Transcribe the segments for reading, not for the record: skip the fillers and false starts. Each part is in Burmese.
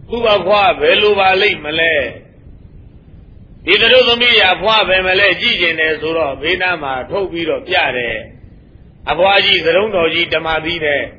သူ့အဖွားဘယ်လိုပါလိမ့်မလဲဒီတို့သမီးရအဖွားပဲမလဲကြည့်ကျင်တယ်ဆိုတော့ဘေးနားမှာထုတ်ပြီးတော့ပြတယ်အဖွားကြီးသရုံးတော်ကြီးဓမ္မသီးတဲ့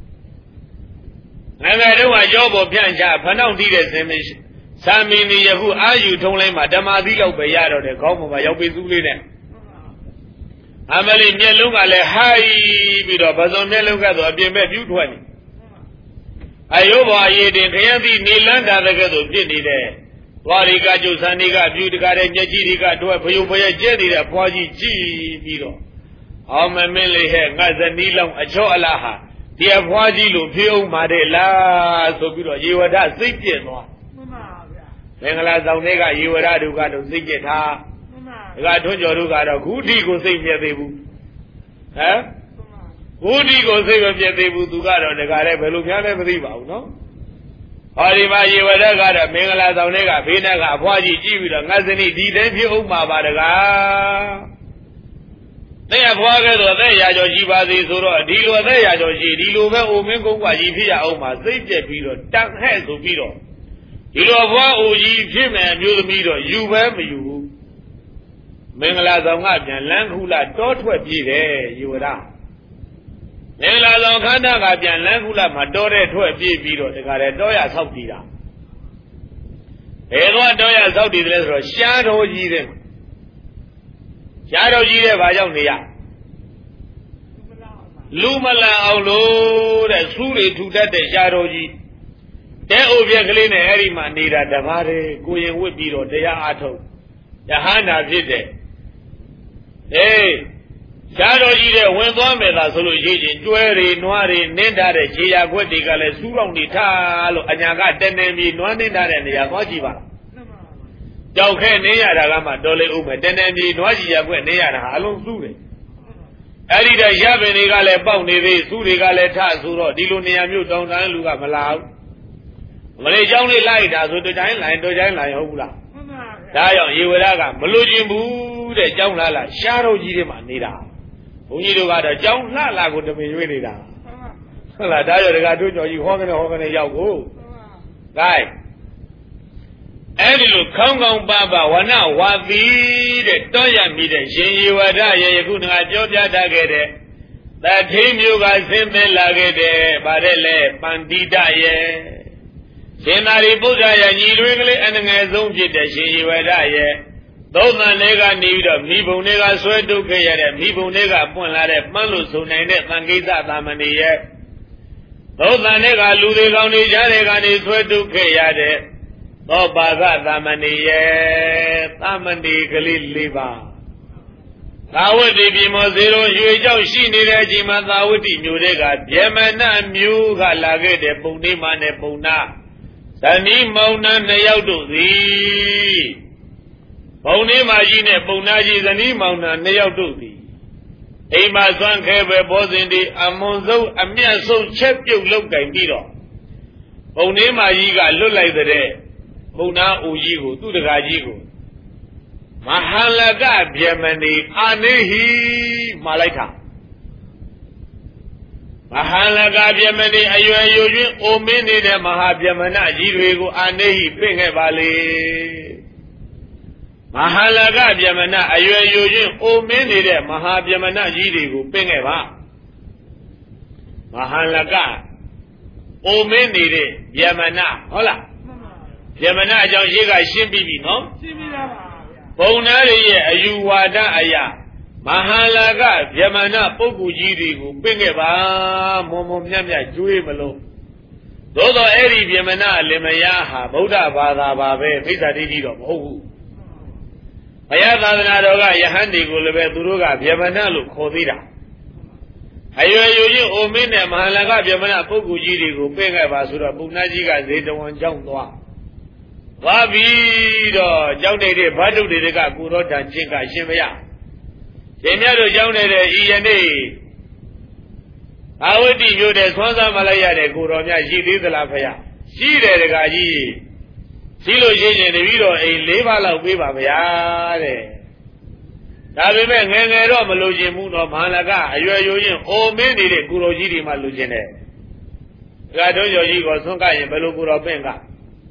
ငယ်ငယ်တုန်းကကြောပေါ်ဖြန့်ချဖဏောက်တီးတဲ့စင်မရှိသာမီနီယခုအာယူထုံးလိုက်မှာဓမ္မသီးလောက်ပဲရတော့တယ်ခေါင်းပေါ်မှာရောက်ပေသူလေးနဲ့အမလီမျက်လုံးကလည်းဟိုက်ပြီးတော့ဗဇွန်မျက်လုံးကတော့အပြင်ဘက်ပြူးထွက်နေအယုဘအရေးတင်ခရတိနေလန်းတာတကယ်ဆိုဖြစ်နေတဲ့သွားရီကကျုပ်စံဒီကပြူးတကားတဲ့မျက်ကြီးတွေကတွဲဖယုံဖယကျဲနေတဲ့ဖွားကြီးကြည့်ပြီးတော့အောင်မမင်းလေးဟဲ့ငါဇနီးလောင်းအချောအလားဟာဒီအဖွားကြီးလို့ဖေးအောင်ပါတယ်လားဆိုပြီးတော့ရေဝဒစိတ်ပြည့်သွားမှန်ပါဗျာမင်္ဂလာဆောင်တွေကရေဝဒဒုက္ခတို့စိတ်ပြည့်ထားမှန်ပါဒါကထွန်းကျော်တို့ကတော့ဂုတိကိုစိတ်ပြည့်သေးဘူးဟမ်ဂုတိကိုစိတ်မပြည့်သေးဘူးသူကတော့တကားလည်းဘယ်လိုများလဲမသိပါဘူးနော်ဟောဒီမှာရေဝဒကတော့မင်္ဂလာဆောင်တွေကဘေးနားကအဖွားကြီးကြည့်ပြီးတော့ငါဇနီးဒီတိုင်းဖြစ်အောင်ပါတကားတဲ့ဘွားကဲတော့တဲ့ရာကျော်ရှိပါသေးဆိုတော့ဒီလိုတဲ့ရာကျော်ရှိဒီလိုပဲအိုမင်းကုန်းကကြီးဖြစ်ရအောင်ပါစိတ်ပြက်ပြီးတော့တန်ဟဲ့ဆိုပြီးတော့ဒီလိုဘွားအိုကြီးဖြစ်မယ်မျိုးသမီးတော့ယူပဲမယူဘူးမင်္ဂလာဆောင်ကပြန်လန်းခုလာတောထွက်ပြေးတယ်ယေဝရမင်္ဂလာဆောင်ခန္ဓာကပြန်လန်းခုလာမှာတောတဲ့ထွက်ပြေးပြီးတော့တခါတည်းတောရဆောက်တည်တာဘယ်တော့တောရဆောက်တည်တယ်လဲဆိုတော့ရှားတော်ကြီးတဲ့ရှားတော်ကြီးတဲ့ဘာကြောင့်နေရလူမလန်အောင်လို့တဲ့ဆူးတွေထူတတ်တဲ့ရှားတော်ကြီးတဲအိုပြက်ကလေးနဲ့အဲ့ဒီမှာနေတာတပါးတည်းကိုရင်ဝစ်ပြီးတော့တရားအားထုတ်ယဟန္တာဖြစ်တဲ့အေးရှားတော်ကြီးတဲ့ဝင်သွားမယ်လားဆိုလို့ရေးချင်းကျွဲတွေနွားတွေနင်းထားတဲ့ခြေရာခွက်တွေကလည်းစူးပေါင်းနေထားလို့အညာကတနေမီနွားနင်းထားတဲ့နေရာသွားကြည့်ပါကြောက်ခဲနေရတာကမှတော်လေဦးမယ်တနေမီနွားကြီးရာခွက်နေရတာဟာအလုံးစူးတယ်အဲ့ဒီတော့ရပင်တွေကလည်းပေါက်နေသေးစူးတွေကလည်းထဆိုတော့ဒီလိုနေရာမျိုးတောင်တန်းလူကမလာဘူးမလေးเจ้าလေးလိုက်တာဆိုတတိုင်းလိုင်းတော်တိုင်းလိုင်းဟုတ်ဘူးလားဒါကြောင့်ရေဝရကမလို့ခြင်းဘူးတဲ့เจ้าလှလာရှားတော်ကြီးတွေမှာနေတာဘုန်းကြီးတို့ကတော့เจ้าလှလာကိုတမင်ရွေးနေတာဟုတ်လားဒါကြောင့်တကတို့ကျော်ကြီးဟောကနေရောက်ကိုဂိုင်းအဲ့ဒီလိုခေါင်းကောင်းပါပါဝနဝါသီတဲ့တောရမိတဲ့ရှင်ရေဝရရဲ့ယခုငါပြောပြတတ်ခဲ့တဲ့တထိမျိုးကဆင်းသက်လာခဲ့တဲ့ဗါတဲ့လေပန္တိတရဲ့ရှင်သာရိပုတ္တရာရဲ့ညီတွင်ကလေးအငယ်ဆုံးဖြစ်တဲ့ရှင်ရေဝရရဲ့သုံးသံလေးကနေပြီးတော့မိဘုံတွေကဆွဲထုတ်ခဲ့ရတဲ့မိဘုံတွေကပွင့်လာတဲ့ပန်းလို့ဆိုနိုင်တဲ့သံဃိသသာမဏေရဲ့သုံးသံတွေကလူတွေကောင်းတွေကြားတွေကနေဆွဲထုတ်ခဲ့ရတဲ့သောပါကသာမဏေရဲ့သာမဏေကလေး၄ပါးသာဝတိပြည်မောဇေရုံရွေကြောက်ရှိနေတဲ့အချိန်မှာသာဝတိမြို့တွေကဗျမနမျိုးကလာခဲ့တဲ့ပုံနေမနဲ့ပုံနာဇနီးမောင်နှံနှစ်ယောက်တို့သည်ပုံနေမကြီးနဲ့ပုံနာကြီးဇနီးမောင်နှံနှစ်ယောက်တို့သည်အိမ်မှာသွမ်းခဲပဲဘောဇင်ဒီအမွန်ဆုံးအမျက်ဆုံးချက်ပြုတ်လောက်ကင်ပြီးတော့ပုံနေမကြီးကလွတ်လိုက်တဲ့ပုံနာအိုကြီးကိုသူ့တကာကြီးကိုမဟာလကဗျမဏီအာနေဟိမှာလိုက်တာမဟာလကဗျမဏီအရွယ်ယိုကျွင်းအိုမင်းနေတဲ့မဟာဗျမဏကြီးတွေကိုအာနေဟိပြင့်ခဲ့ပါလေမဟာလကဗျမဏအရွယ်ယိုကျွင်းအိုမင်းနေတဲ့မဟာဗျမဏကြီးတွေကိုပြင့်ခဲ့ပါမဟာလကအိုမင်းနေတဲ့ဗျမဏဟုတ်လားဗျမဏအကြောင်းရှိကရှင်းပြီးပြီနော်ရှင်းပြီးပါပါဘုံသားတွေရဲ့အယူဝါဒအရာမဟာလာကဗျမဏပုဂ္ဂိုလ်ကြီးတွေကိုပြင့်ခဲ့ပါမွန်မွန်မြတ်မြတ်ကျွေးမလို့သို့တော့အဲ့ဒီဗျမဏအလင်မယားဟာဗုဒ္ဓဘာသာပါပဲမိစ္ဆာဒိဋ္ဌိတော့မဟုတ်ဘူးဘုရားသာသနာတော်ကယဟန်တွေကိုလည်းပဲသူတို့ကဗျမဏလို့ခေါ်သေးတာအရွယ်ယိုချင်းအိုမင်းနဲ့မဟာလာကဗျမဏပုဂ္ဂိုလ်ကြီးတွေကိုပြင့်ခဲ့ပါဆိုတော့ပုဏ္ဏကြီးကဇေတဝန်ကြောင့်သွားပြီးတော့ကြောက်နေတဲ့ဘာတုတွေကကိုရောတန်ချင်းကရှင်မရရှင်မြတ်တို့ကြောက်နေတဲ့ဤယနေ့အာဝတိမြို့တဲ့သွမ်းစားမလိုက်ရတဲ့ကိုတော်များရှိသေးသလားဖယားရှိတယ်တကားကြီးရှိလို့ရှိရင်တပည့်တော်အိမ်၄ပါးလောက်ပေးပါဗျာတဲ့ဒါပေမဲ့ငယ်ငယ်တော့မလို့ခြင်းဘူးတော့မဟာလကအရွယ်ယိုရင်အိုမင်းနေတဲ့ကိုတော်ကြီးတွေမှလူခြင်းတယ်ဒါတို့ရော်ကြီးကိုဆွန့်ကရင်ဘယ်လိုကိုတော်ပင့်က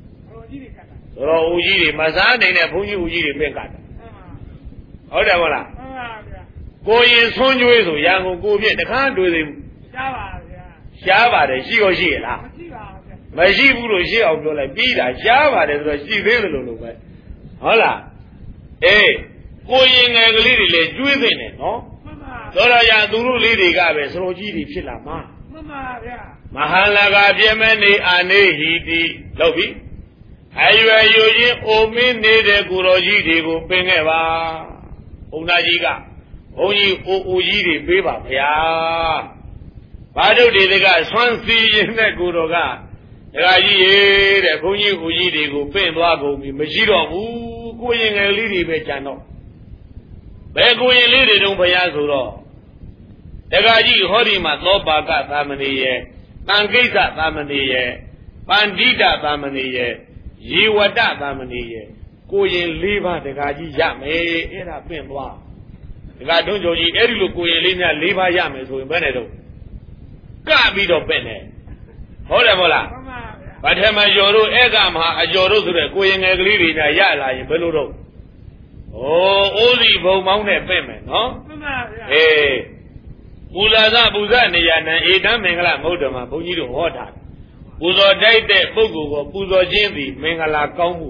rồi u gì thì mà giá này nè phong như u gì thì bên cả ở đây mà là cô yên xuân chuối rồi giang hồ cô biết được khá đôi thì giá bà đấy chỉ có gì là mà chỉ phụ rồi chỉ ông rồi lại bí là giá bà đấy rồi chỉ thế là luôn vậy hả là ê cô yên nghe cái lý thì lấy chuối thế này nó đó là nhà tụi nó lý thì cả về số gì thìဖြစ်là mà Mahalaga Biamani Ane Hiti Lobi Ayua Yojin Omin Nede Kuroji Digo Pengeva Unajiga Onyi Uji Beba Pia Badu Diga Swansi in the Kuroga Raji the Kuni Uji Digo Penwago Majiro going a lady Bechano Begoing lady don't Payazuro Dagaji Horima Lopaka Family Tangisa Tamaniye, Pandita Tamaniye, Yiwata Tamaniye, Koyin Liva de Gaji Yame, Era Pemwa. The Gadunjoji Erilu Koyelina Liva Yame, so in Benedo. Gabido Bene. Hola. But Hemajoro Egama, a Joro to the Koyin Eglina Yala in Beludo. Oh, all the Mountain Payment, no? Eh. Bulaza Buzaniana, Eda Mengala Modama, Bunido Water. Buzo Date, Bogo, Buzo Jimmy, Mengala Kamu,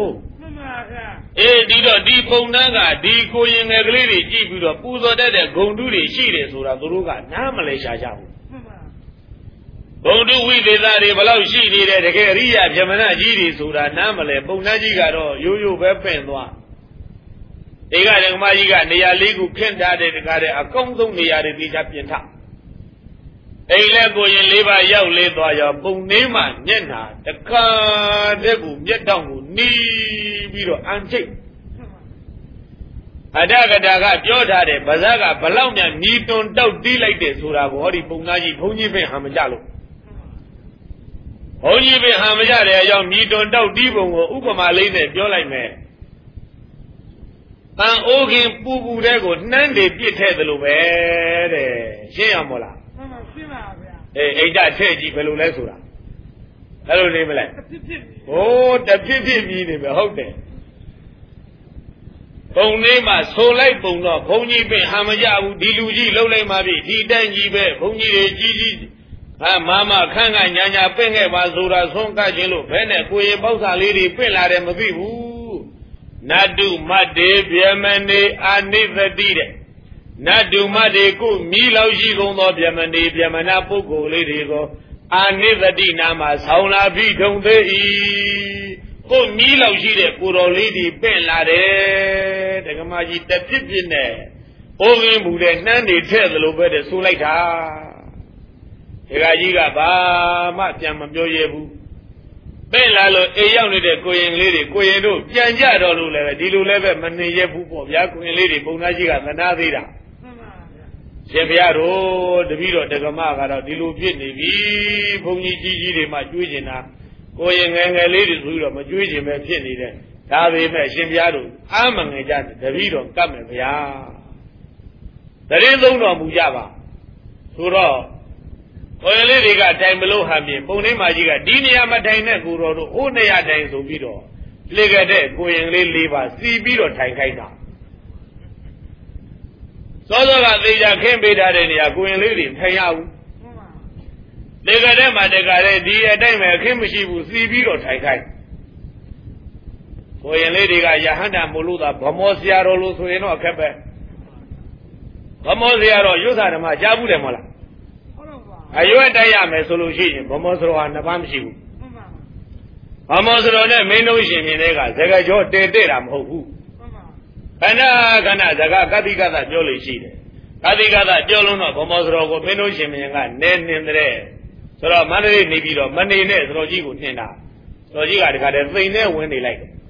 Dido, Deepo Naga, Diko in a glady, Jibu, Buzo Dede, Gonduri, Chile, Sura, Duruga, Namale Shasha. Bondu with the Lari, Balau Chile, the Keria, Jamana, Gidi, Sura, Namale, Bonajigaro, Yuyu, Bepenwa. They got a Majiga, they are legal Kenda, they got a Kongdong, they are the Japinta. A lego in Leva Yao Leva, your Bunema, Yena, the car, Debu, Yetangu, Ni, Viro, Antique. Adaga, Jodade, Bazaga, Balaunia, need don't doubt like this, Sura, Hori Punaji, Punibe Hamajalo. Punibe Hamajale, young need don't doubt Divo, Ukama Lane, you're like me. Tan Ogin Pugu Rego, Nande Piet the Lube, Shiamola. That Teji Pelulesura. Hello, Nimele. Oh, the Pipi meaning the whole day. Bonema, so like Bona, Pony Be Hamaja, Diluji, Lole Mabi, Didanji Be, Pony Gigi, Mama Kanga, Yanya Penge, Bazura, Sonka Jelo, Pene, Kuye Bosa Lady, Pela, and Mabibu. Nadu Made, Biamane, Anivadide. Nadu Made, Ku, Milauji, Gondo, Biamane, Biamana, Pogo, Lady Go, Anivadina, Sauna, Bidon, the Ku, Milauji, Kuro, Lady, Penlade, the Gamaji, the Tipine, Ogin Bude, Nandi, tell the Lubed, Sulaita. Egajiga, Ba, Matiam, Joyebu. Lalo, a young lady, Koyendo, Janja, Dilu Leve, Mania Pupo, Yaku lady, Bonajiga, Nanadira. Seviaro, the Viro, the Gamaga, Dilu Pitney, Pony Gigi, Majuina, Koyang and ladies who are Majuji, Mapini, Tavi, Seviaro, Amang, the Viro, come here. There is no Mujava. Sura. Lady got time below Hammy, Pony Magiga, Dinia Matana, Guru, Onea Dines of Vido. Legade, going Liva, see Vido Tankaina. So that they can't be that any are going lady, hang out. Legadema, the Gare, dear Dame, Kimishi will see Vido Tankai. Going lady got Yahana Muluda, Pomosiaro, Lusuino, Cape. Pomosiaro, Yusana, Jabu de Mola. I went I am a solution, Bomosro and the Bamshu. Bomosro, may no shame in Ega, Zagajo, dead, I'm hopeful. Gana, Zaga, Kadigata, Jolly Sheet. Kadigata, Jolona, Bomosro, may no shame in Gan, then in the air. So, Monday, Nibido, Monday, Rojigo, Tina. So, you got a thing there when they like it.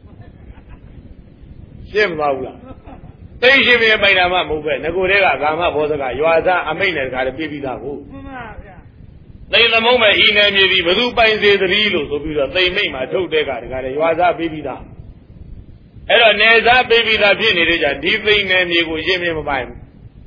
Shame Laula. They shame me by Nama movement, Nagurega, Gama, Bosaga, you are a main got a baby that who. They the moment he named me, but who finds the real so they made my toe decker, you are that baby that. Era Neza baby that Pinny, deeply named you with Jimmy Mine.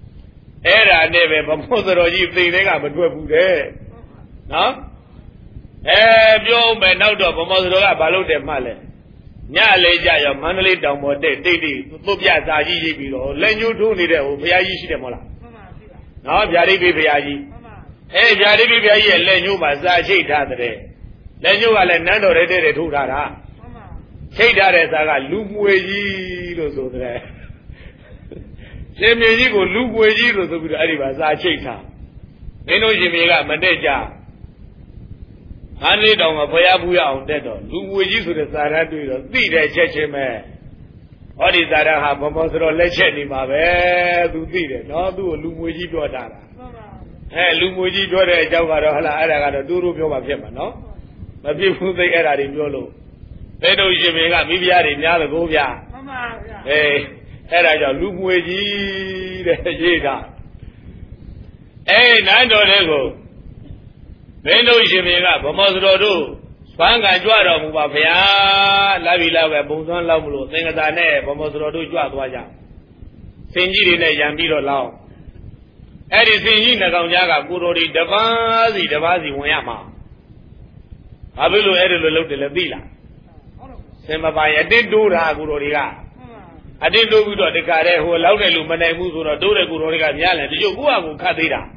Era never, but most of you think they got a good there. No? ပြောမယ်နောက်တော့ဗမောစတော်ကဘာလုပ်တယ်မှလဲညလေးကြရောမန္တလေးတောင်ပေါ်တဲ့တိတ်တိတ်သွတ်ပြစာကြီးရေးပြီးတော့လက်ညှိုးထိုးနေတဲ့ဟိုဘုရားကြီးရှိတယ်မဟုတ်လားနော်ဗျာဒိဋ္ဌိဘုရားကြီးဗျာဒိဋ္ဌိဘုရားကြီးရဲ့လက်ညှိုးမှာစာချိတ်ထားတဲ့လက်ညှိုးကလည်းနန်းတော်ရဲတဲ့ထိုးထားတာချိတ်ထားတဲ့စာကလူမွေကြီးလို့ဆိုတဲ့ရှင်မြေကြီးကိုလူမွေကြီးလို့ဆိုပြီးတော့အဲ့ဒီမှာစာချိတ်ထားမင်းတို့ရှင်မြေကမတက်ကြမန္တလေးတောင်မှာဘုရားဘူးရအောင်တက်တော့လူမွေကြီးဆိုတဲ့စာရန်တွေ့တော့သိတယ်ချက်ချင်းပဲဟောဒီစာရန်ဟာဘမောဆိုတော့လက်ချက်နေမှာပဲသူသိတယ်နော်သူ့ကိုလူမွေကြီးပြောတာလားလူမွေကြီးပြောတဲ့အကြောင်းကတော့ဟလာအဲ့ဒါကတော့သူတို့ပြောမှဖြစ်မှာနော်မဖြစ်ဘူးသိအဲ့ဒါတွေပြောလို့သိတို့ရှင်မင်းကမိဖုရားတွေများသကိုဗျာမှန်ပါဗျာအဲ့ဒါကြောင့်လူမွေကြီးတဲ့ရေးတာနန်းတော်လေးကိုမင်းတို့ရှင်မင်းကဗမောစတော်တို့ဆွမ်းခံကြွတော်မူပါဗျာလာပြီလာပဲပုံသွန်းလောက်မလို့သင်္ကသာနဲ့ဗမောစတော်တို့ကြွသွားကြစင်ကြီးတွေနဲ့ရံပြီးတော့လောင်းအဲ့ဒီစင်ကြီးနှကောင်ကြားကကိုတော်ဒီတပါးစီဝင်ရမှာဘာဖြစ်လို့အဲ့ဒီလိုလုပ်တယ်လဲသိလားစင်မပိုင်အတင်းတိုးတာကိုတော်တွေကအတင်းတိုးပြီးတော့တခါတည်းဟိုလောက်တဲ့လူမနိုင်ဘူးဆိုတော့တိုးတဲ့ကိုတော်တွေကများလဲဒီကျုပ်ကိုယ့်အကူခတ်သေးတာ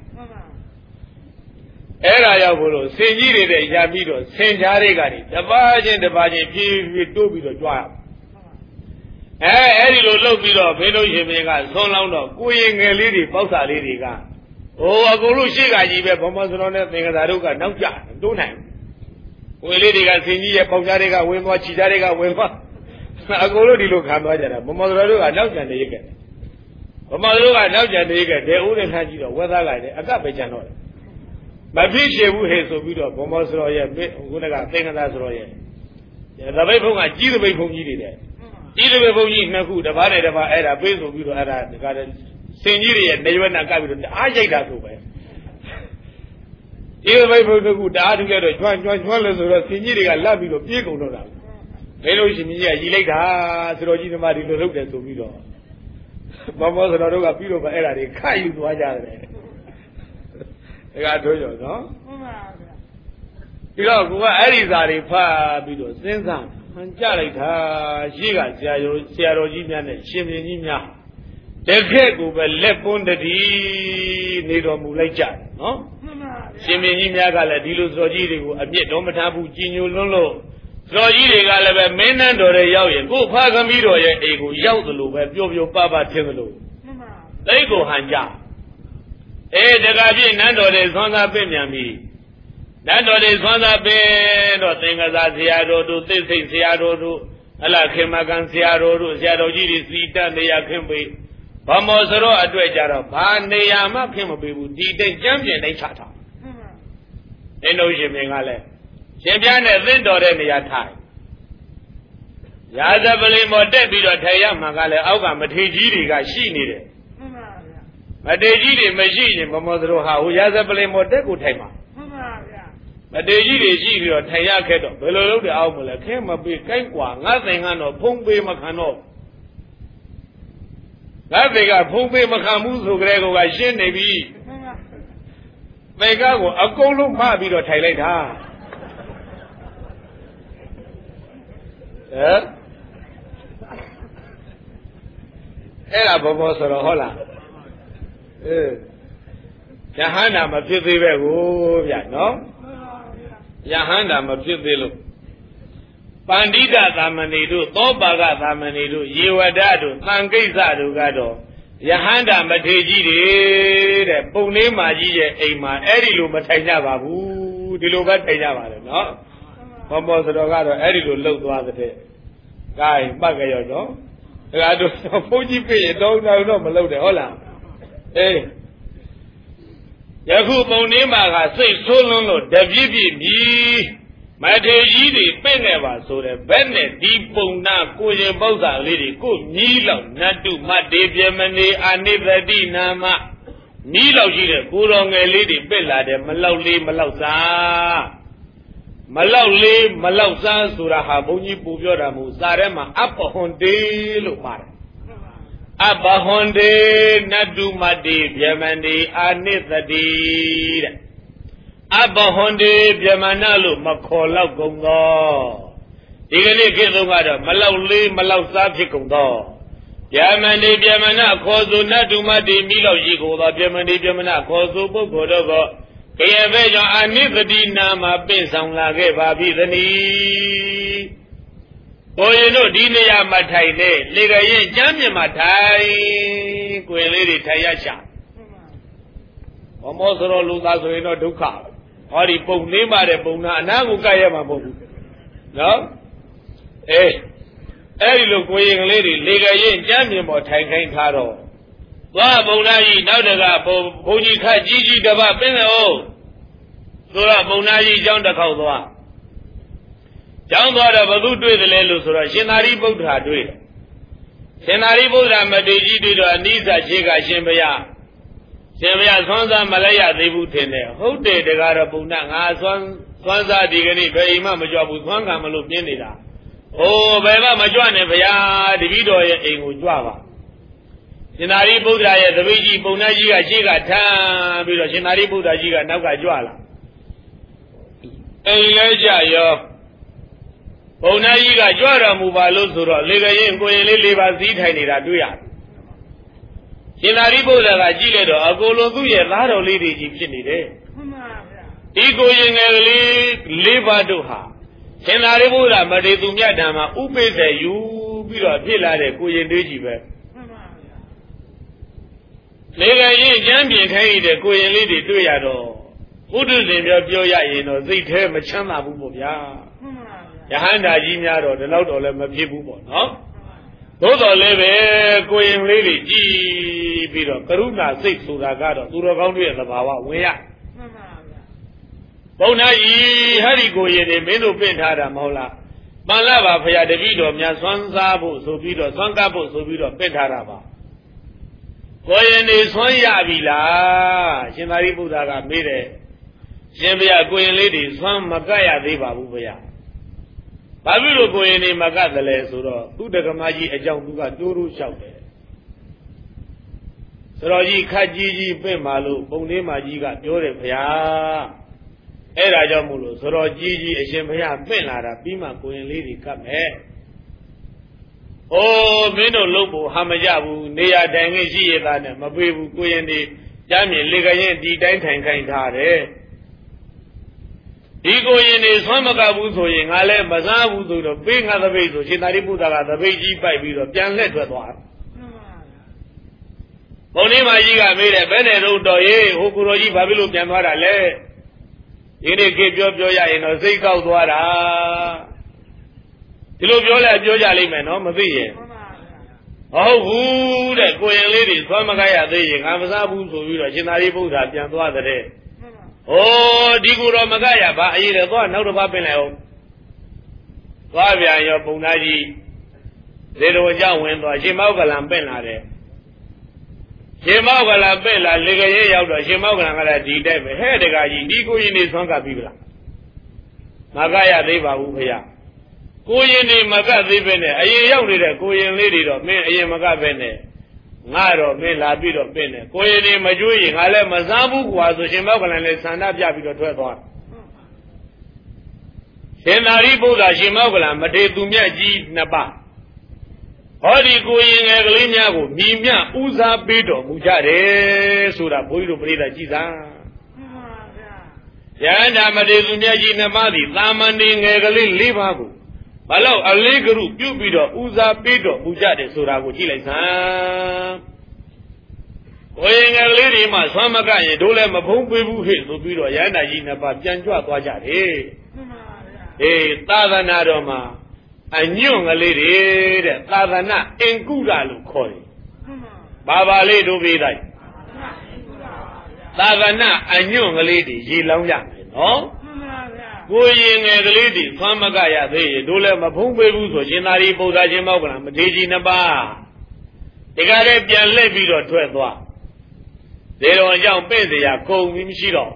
အဲ့ဒါရောက်ဘလို့စင်ကြီးတွေတဲ့ရံပြီးတော့စင်ကြားတွေကနေတပါးချင်းဖြည်းဖြည်းတိုးပြီးတော့ကြွားအဲ့ဒီလိုလုပ်ပြီးတော့ဘင်းတို့ရှင်မင်းကဆွန်းလောင်းတော့ကိုရင်ငယ်လေးတွေပေါက်စာလေးတွေကဟိုအကုန်လုံးရှေ့ကကြီးပဲဗမောစတော်နဲ့သင်္ကသာတို့ကနောက်ကျတိုးနိုင်ဝင်လေးတွေကစင်ကြီးရဲ့ပေါက်ကြားတွေကဝင်သွားခြိသားတွေကဝင်သွားအကုန်လုံးဒီလိုခံသွားကြတာဗမောစတော်တို့ကနောက်ကျနေရခဲ့ဗမောစတော်ကနောက်ကျနေရခဲ့ဒေဦးနဲ့ခန်းကြီးတော့ဝက်သားကလည်းအကပ်ပဲကျန်တော့တယ်မဖြစ်ရှိဘူးဟဲ့ဆိုပြီးတော့ဗမောစတော်ရဲ့ခုနကသင်္ကသာစတော်ရဲ့သပိတ်ဖုံးကကြီးသပိတ်ဖုံးကြီးတွေတဲ့ကြီးသပိတ်ဖုံးကြီးနှစ်ခုတစ်ပါးနဲ့တစ်ပါးအဲ့ဒါပေးဆိုပြီးတော့အဲ့ဒါဒီကစင်ကြီးတွေရဲ့နေရွက်နာကပ်ပြီးတော့အားရိုက်တာဆိုပဲကြီးသပိတ်ဖုံးတစ်ခုတအားထူလိုက်တော့ကျွမ်းလို့ဆိုတော့စင်ကြီးတွေကလတ်ပြီးတော့ပြေးကုန်တော့တာဘယ်လိုရှင်ကြီးကရီလိုက်တာစတော်ကြီးသမားဒီလိုလုပ်တယ်ဆိုပြီးတော့ဗမောစတော်တို့ကပြီးတော့အဲ့ဒါတွေခတ်ယူသွားကြတယ်ဒါကတို့ရောနော်မှန်ပါဗျာပြီးတော့ကိုကအဲ့ဒီစာတွေဖတ်ပြီးတော့စဉ်းစားဟန်ကြလိုက်တာရှိကဆရာတော်ကြီးများနဲ့ရှင်ပြင်းကြီးများတကယ့်ကိုပဲလက်ပွန်းတတိနေတော်မူလိုက်ကြတယ်နော်မှန်ပါဗျာရှင်ပြင်းကြီးများကလည်းဒီလိုစော်ကြီးတွေကိုအပြစ်တော်မထားဘူးကြီးညိုလွန်းလို့စော်ကြီးတွေကလည်းပဲမင်းနှံတော်ရဲ့ရောက်ရင်ကိုဖားခမီးတော်ရဲ့အိမ်ကိုရောက်သလိုပဲပျော်ပျော်ပါပါထင်သလိုမှန်ပါသိကိုဟန်ကြတကပြည့်နန်းတော်တွေသွမ်းသားပင့်မြန်ပြီနန်းတော်တွေသွမ်းသားပင့်တော့သင်္ကသာဆရာတော်တို့သိစိတ်ဆရာတော်တို့အလားခေမကန်ဆရာတော်တို့ဆရာတော်ကြီးတွေစီတနေရခင်းပေးဗမောစရောအတွက်ကြတော့ဘာနေရာမှခင်းမပေးဘူးဒီတိတ်ကြမ်းပြင်တိုင်းချထားအင်းတို့ရှင်မင်းကလည်းရှင်ပြားနဲ့သင့်တော်တဲ့နေရာထားရာဇပလင်မော်တက်ပြီးတော့ထိုင်ရမှာကလည်းအောက်ကမထေကြီးတွေကရှိနေတယ်မတေကြီးတွေမရှိရင်ဗမောစရောဟာဟိုရာဇပလင်မော်တက်ကိုထိုင်မှာမှန်ပါဗျာမတေကြီးတွေရှိပြီးတော့ထိုင်ရခဲ့တော့ဘယ်လိုလုပ်တယ်အောင်မလဲခဲမပေးကိုင်းကွာငါသင်္ကန်းတော့ဖုံးပေးမခံတော့ငါသင်္ကဖုံးပေးမခံဘူးဆိုကြတဲ့ကောကရှင်းနေပြီသင်္ကန်းကိုအကုန်လုံးဖပြီးတော့ထိုင်လိုက်တာအဲ့ဒါဗမောစရောဟုတ်လားယဟန္တာမဖြစ်သေးပဲကိုဗျာနော်ယဟန္တာမဖြစ်သေးလို့ပန္တိတသာမဏေတို့သောပါကသာမဏေတို့ယေဝဒတို့သံကိစ္စတို့ကတော့ယဟန္တာမထေကြီးတွေတဲ့ပုံလေးမာကြီးရဲ့အိမ်မှာအဲ့ဒီလိုမထိုင်ကြပါဘူးဒီလိုပဲထိုင်ကြပါလေနော်ဘောမောစတော်ကတော့အဲ့ဒီလိုလှုပ်သွားတဲ့ကဲပတ်ကြရောနော်ဒါကတော့ဘုန်းကြီးပြည့်တော့မလှုပ်တယ်ဟုတ်လားယခုပုံနေမှာကစိတ်ဆိုးလွန်းလို့တပြည့်ပြည့်မြည်မထေကြီးတွေပြင့်နေပါဆိုတဲ့ဘက်နဲ့ဒီပုံနာကိုရင်ပု္ပ္ပာလေးတွေကိုမြည်လောက်နတ်တုမတ်တေပြမနေအာနိသတိနာမမြည်လောက်ရှိတဲ့ကိုတော်ငယ်လေးတွေပြင့်လာတယ်မလောက်လေးမလောက်စားမလောက်လေးမလောက်စားဆိုတာဟာဘုန်းကြီးပူပြောတာမဟုတ်စာထဲမှာအပ္ပဟွန်တေလို့ပါတယ်အဘဟွန်တေနတုမတေဗျမန္တိအာနိသတိတဲ့ Abahonde Piamanalu Makola Gongo. Digani Kizungada, Malauli Malausa Pikundo. Piamani Piamana Kozu Natumati Milo Jigo, Piamani Piamana Kozu Bukodogo. Kayavejo Anithadina Ma Pinsang Lage Babidani. Oyeno Dinaya Mataine, Ligayen Jamia Matai, Quilly Tayasha. Almost all Luka Duka. Or the Pong Nima de Puna, Nagukayama Bogu. No? Look, weighing lady, Ligayen Jamia Matai Karo. Wa Bonayi, Nadaga, Bojika, Gigi, Dava, Peno. Sura Bonayi, John the Kaudwa. John the Babu to the Lelu Sura, Shinari Buddha do it. Shinari Buddha Madeji did a Nisa Chiga Shimbaya. Shimbaya Swanza Malaya, they would in there. Who did the Garabuna, Swanza Digani, Bayma Majabu, Swanga Malu Pinida. Oh, Bema Majuan, Baya, the Vido in Ujava. Shinari Buddha, the Viji Bonaji, Chiga Tam, Shinari Buddha Jiga, Naga Juala. Elijah, yo. Bonaji got Jora Mubalo Sura, Ligayen going live Nida Duya. Shinari Buddha Giledo, Agolo Duya, Laro Lady Egyptian. Ego Yang Liva Duha. Shinari Buddha, Madedumia Dama, Upe, you be a pillar, Kuyen Digibe. Ligayen Jambian Hay, Kuyen Lady Duyado. Who does in your Joya, they tell Machama Bubia. Yahanda Jimyaro, the loud or people, no? Those are leve, going lady, G. Biro, Karuna, 6 to the Gado, to the country of the Bawa, we are. Bonayi, Harry Goye, Meno Pentara Mola, Malava, Paya de Vido, Miaswanzabo, Sobido, Sangabo, Sobido, Pentaraba. Goyen is one Yavila, Shimari Buddha made it. Shimbia going ladies, one Magaya de Babuya. Babilu go in a Magadale Suro, who the Gamaji a young Buga Duru shouted. Soroji Kajiji Pemalu, Bone Majiga, Jore Paya Era Jamulo, Sorojiji, a Shempaya Penara, Bima going lady come here. Oh, Meno Lobo, Hamajabu, Nea Dangaji, Mabu, Goyende, Jami, Ligayen, D. Dantan kind hard. Ego in his Hamakabu, Ale, Mazabu, the Bing of the Bezo, Shinaribuda, the Beji by Vido, Jan Letwa. Bonima Yiga made a Benero Doye, Hokuroji, Babilu, Jamara Le. In a Cape Joya in a Zika Dwara. Tilobiola Joja Liman, no Mazie. Oh, who that going ladies, Hamagaya, the Amazabu, Shinaribuda, Jamwa the day. Oh, Diguro Magaya, but either one out of Abeleo. Flavia, your Bonaji. They don't young when Jimaga Benade. Jimaga Bella, Ligay out of Jimaga, D. David, head the guy, Digo in his Honka Bibla. Magaya Deva Upia. Goyin Maga Bene, a young leader, Goyin lady of me, a Maga Bene. Naro, me la bido bene. Koye Majui, Ale Mazabu was the Shimagan and Sanda Jabido 12. Senaribo da Shimagan, Mate Dumia G. Naba. Hodi going Eglinago, Mimia, Uza Bido, Mujare, Sura, Puido Brida Giza. Yana Mate Dumia G. Nabadi, Lamanding Eglin Livago. Hello, a leguru, Pubido, Uza Bido, Mujade, Surago, Chile. Going a lady, my Samaga, Dole Mapubu, Hill, Yana Gina Bajanjua, Wajade. Eh, Tadanadoma. I knew a lady, Tadana, and Gudalu Koi. Baba Ledo Vidai. Tadana, I knew a lady, Gilanga, no? Going a lady, Famagaya, they do let Mapumbu, Jinari Boda Jimogra, Mateji Naba. They got a pian levy or 12. They don't young Penzi, Ko Mimshiro.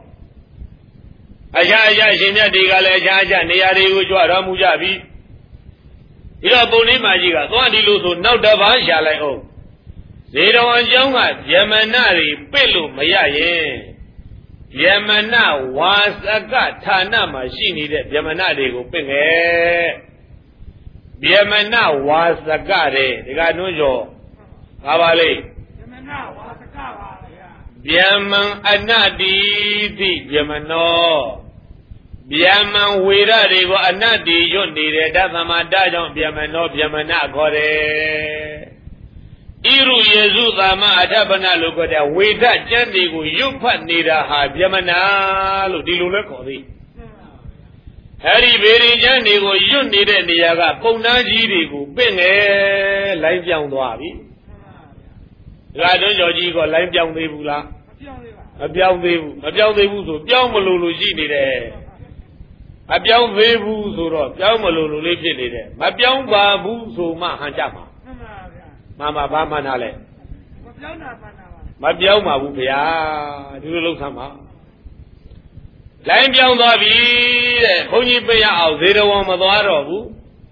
Aja, Jimia de Galaja, Neari, Ujara Mujabi. Ila Boni Magiga, Wadilu, no Davasha like oh. They don't young at Yamanari, Pelu, Mayaye. ဗျမနဝါစကဌာနမှာရှိနေတဲ့ဗျမနတွေကိုပင့်ခဲ့ဗျမနဝါစကတဲ့ဒီကနှုံးကျော်ငါပါလေဗျမနဝါစကပါဗျာဗျမံအနတိတိဗျမနောဗျမံဝေရတွေကိုအနတ္တိရွတ်နေတဲ့ဓသမတကြောင့်ဗျမနောဗျမနခေါ်တယ်ဣရုယေစုသာမအထပနလို့ခေါ်တဲ့ဝေဒကျမ်းတွေကိုရွတ်ဖတ်နေတာဟာဗျမနာလို့ဒီလိုလဲခေါ်သေးအဲဒီဗေဒင်ကျမ်းတွေကိုရွတ်နေတဲ့နေရာကပုံနာကြီးတွေကိုပင့်ငယ်လိုင်းပြောင်းသွားပြီဒါကတွန်းကျော်ကြီးကလိုင်းပြောင်းသေးဘူးလားမပြောင်းသေးဘူးမပြောင်းသေးဘူးဆိုပြောင်းမလို့ရှိနေတယ်မပြောင်းသေးဘူးဆိုတော့ပြောင်းမလို့လေးဖြစ်နေတယ်မပြောင်းပါဘူးဆိုမှဟန်ကြမှာမှန်ပါဗျာမှန်ဘာမှန်းထားလဲမပြောင်းတာမှန်တာပါမပြောင်းပါဘူးဗျာဒီလိုလုပ်ဆမ်းပါလိုင်းပြောင်းသွားပြီတဲ့ဘုန်းကြီးပြရအောင်ဇေတဝန်မသွားတော့ဘူး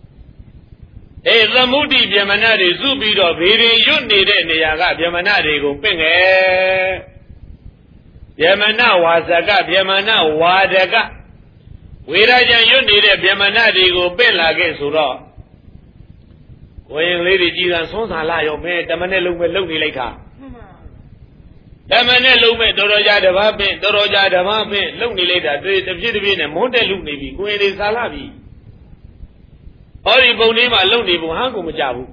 သမုဒ္ဒိဗျမနတွေစုပြီးတော့ဘေရင်ရွတ်နေတဲ့နေရာကဗျမနတွေကိုပင့်ငယ်ဗျမနဝါစကဗျမနဝါဒကဝေရကြံရွတ်နေတဲ့ဗျမနတွေကိုပင့်လာခဲ့ဆိုတော့ကိုရင်လေးတွေကြည်သာဆုံးစာလာရောမဲတမနဲ့လုံးပဲလုံနေလိုက်တာတမနဲ့လုံးပဲတော်တော်ကြာတပါးပင့်တော်တော်ကြာတပါးပင့်လုံနေလိုက်တာတပြည့်တပြည့်နဲ့မွန်းတက်လူနေပြီကိုရင်တွေစာလာပြီဟောဒီပုံလေးမှာလုံနေပုံဟန်ကိုမကြဘူး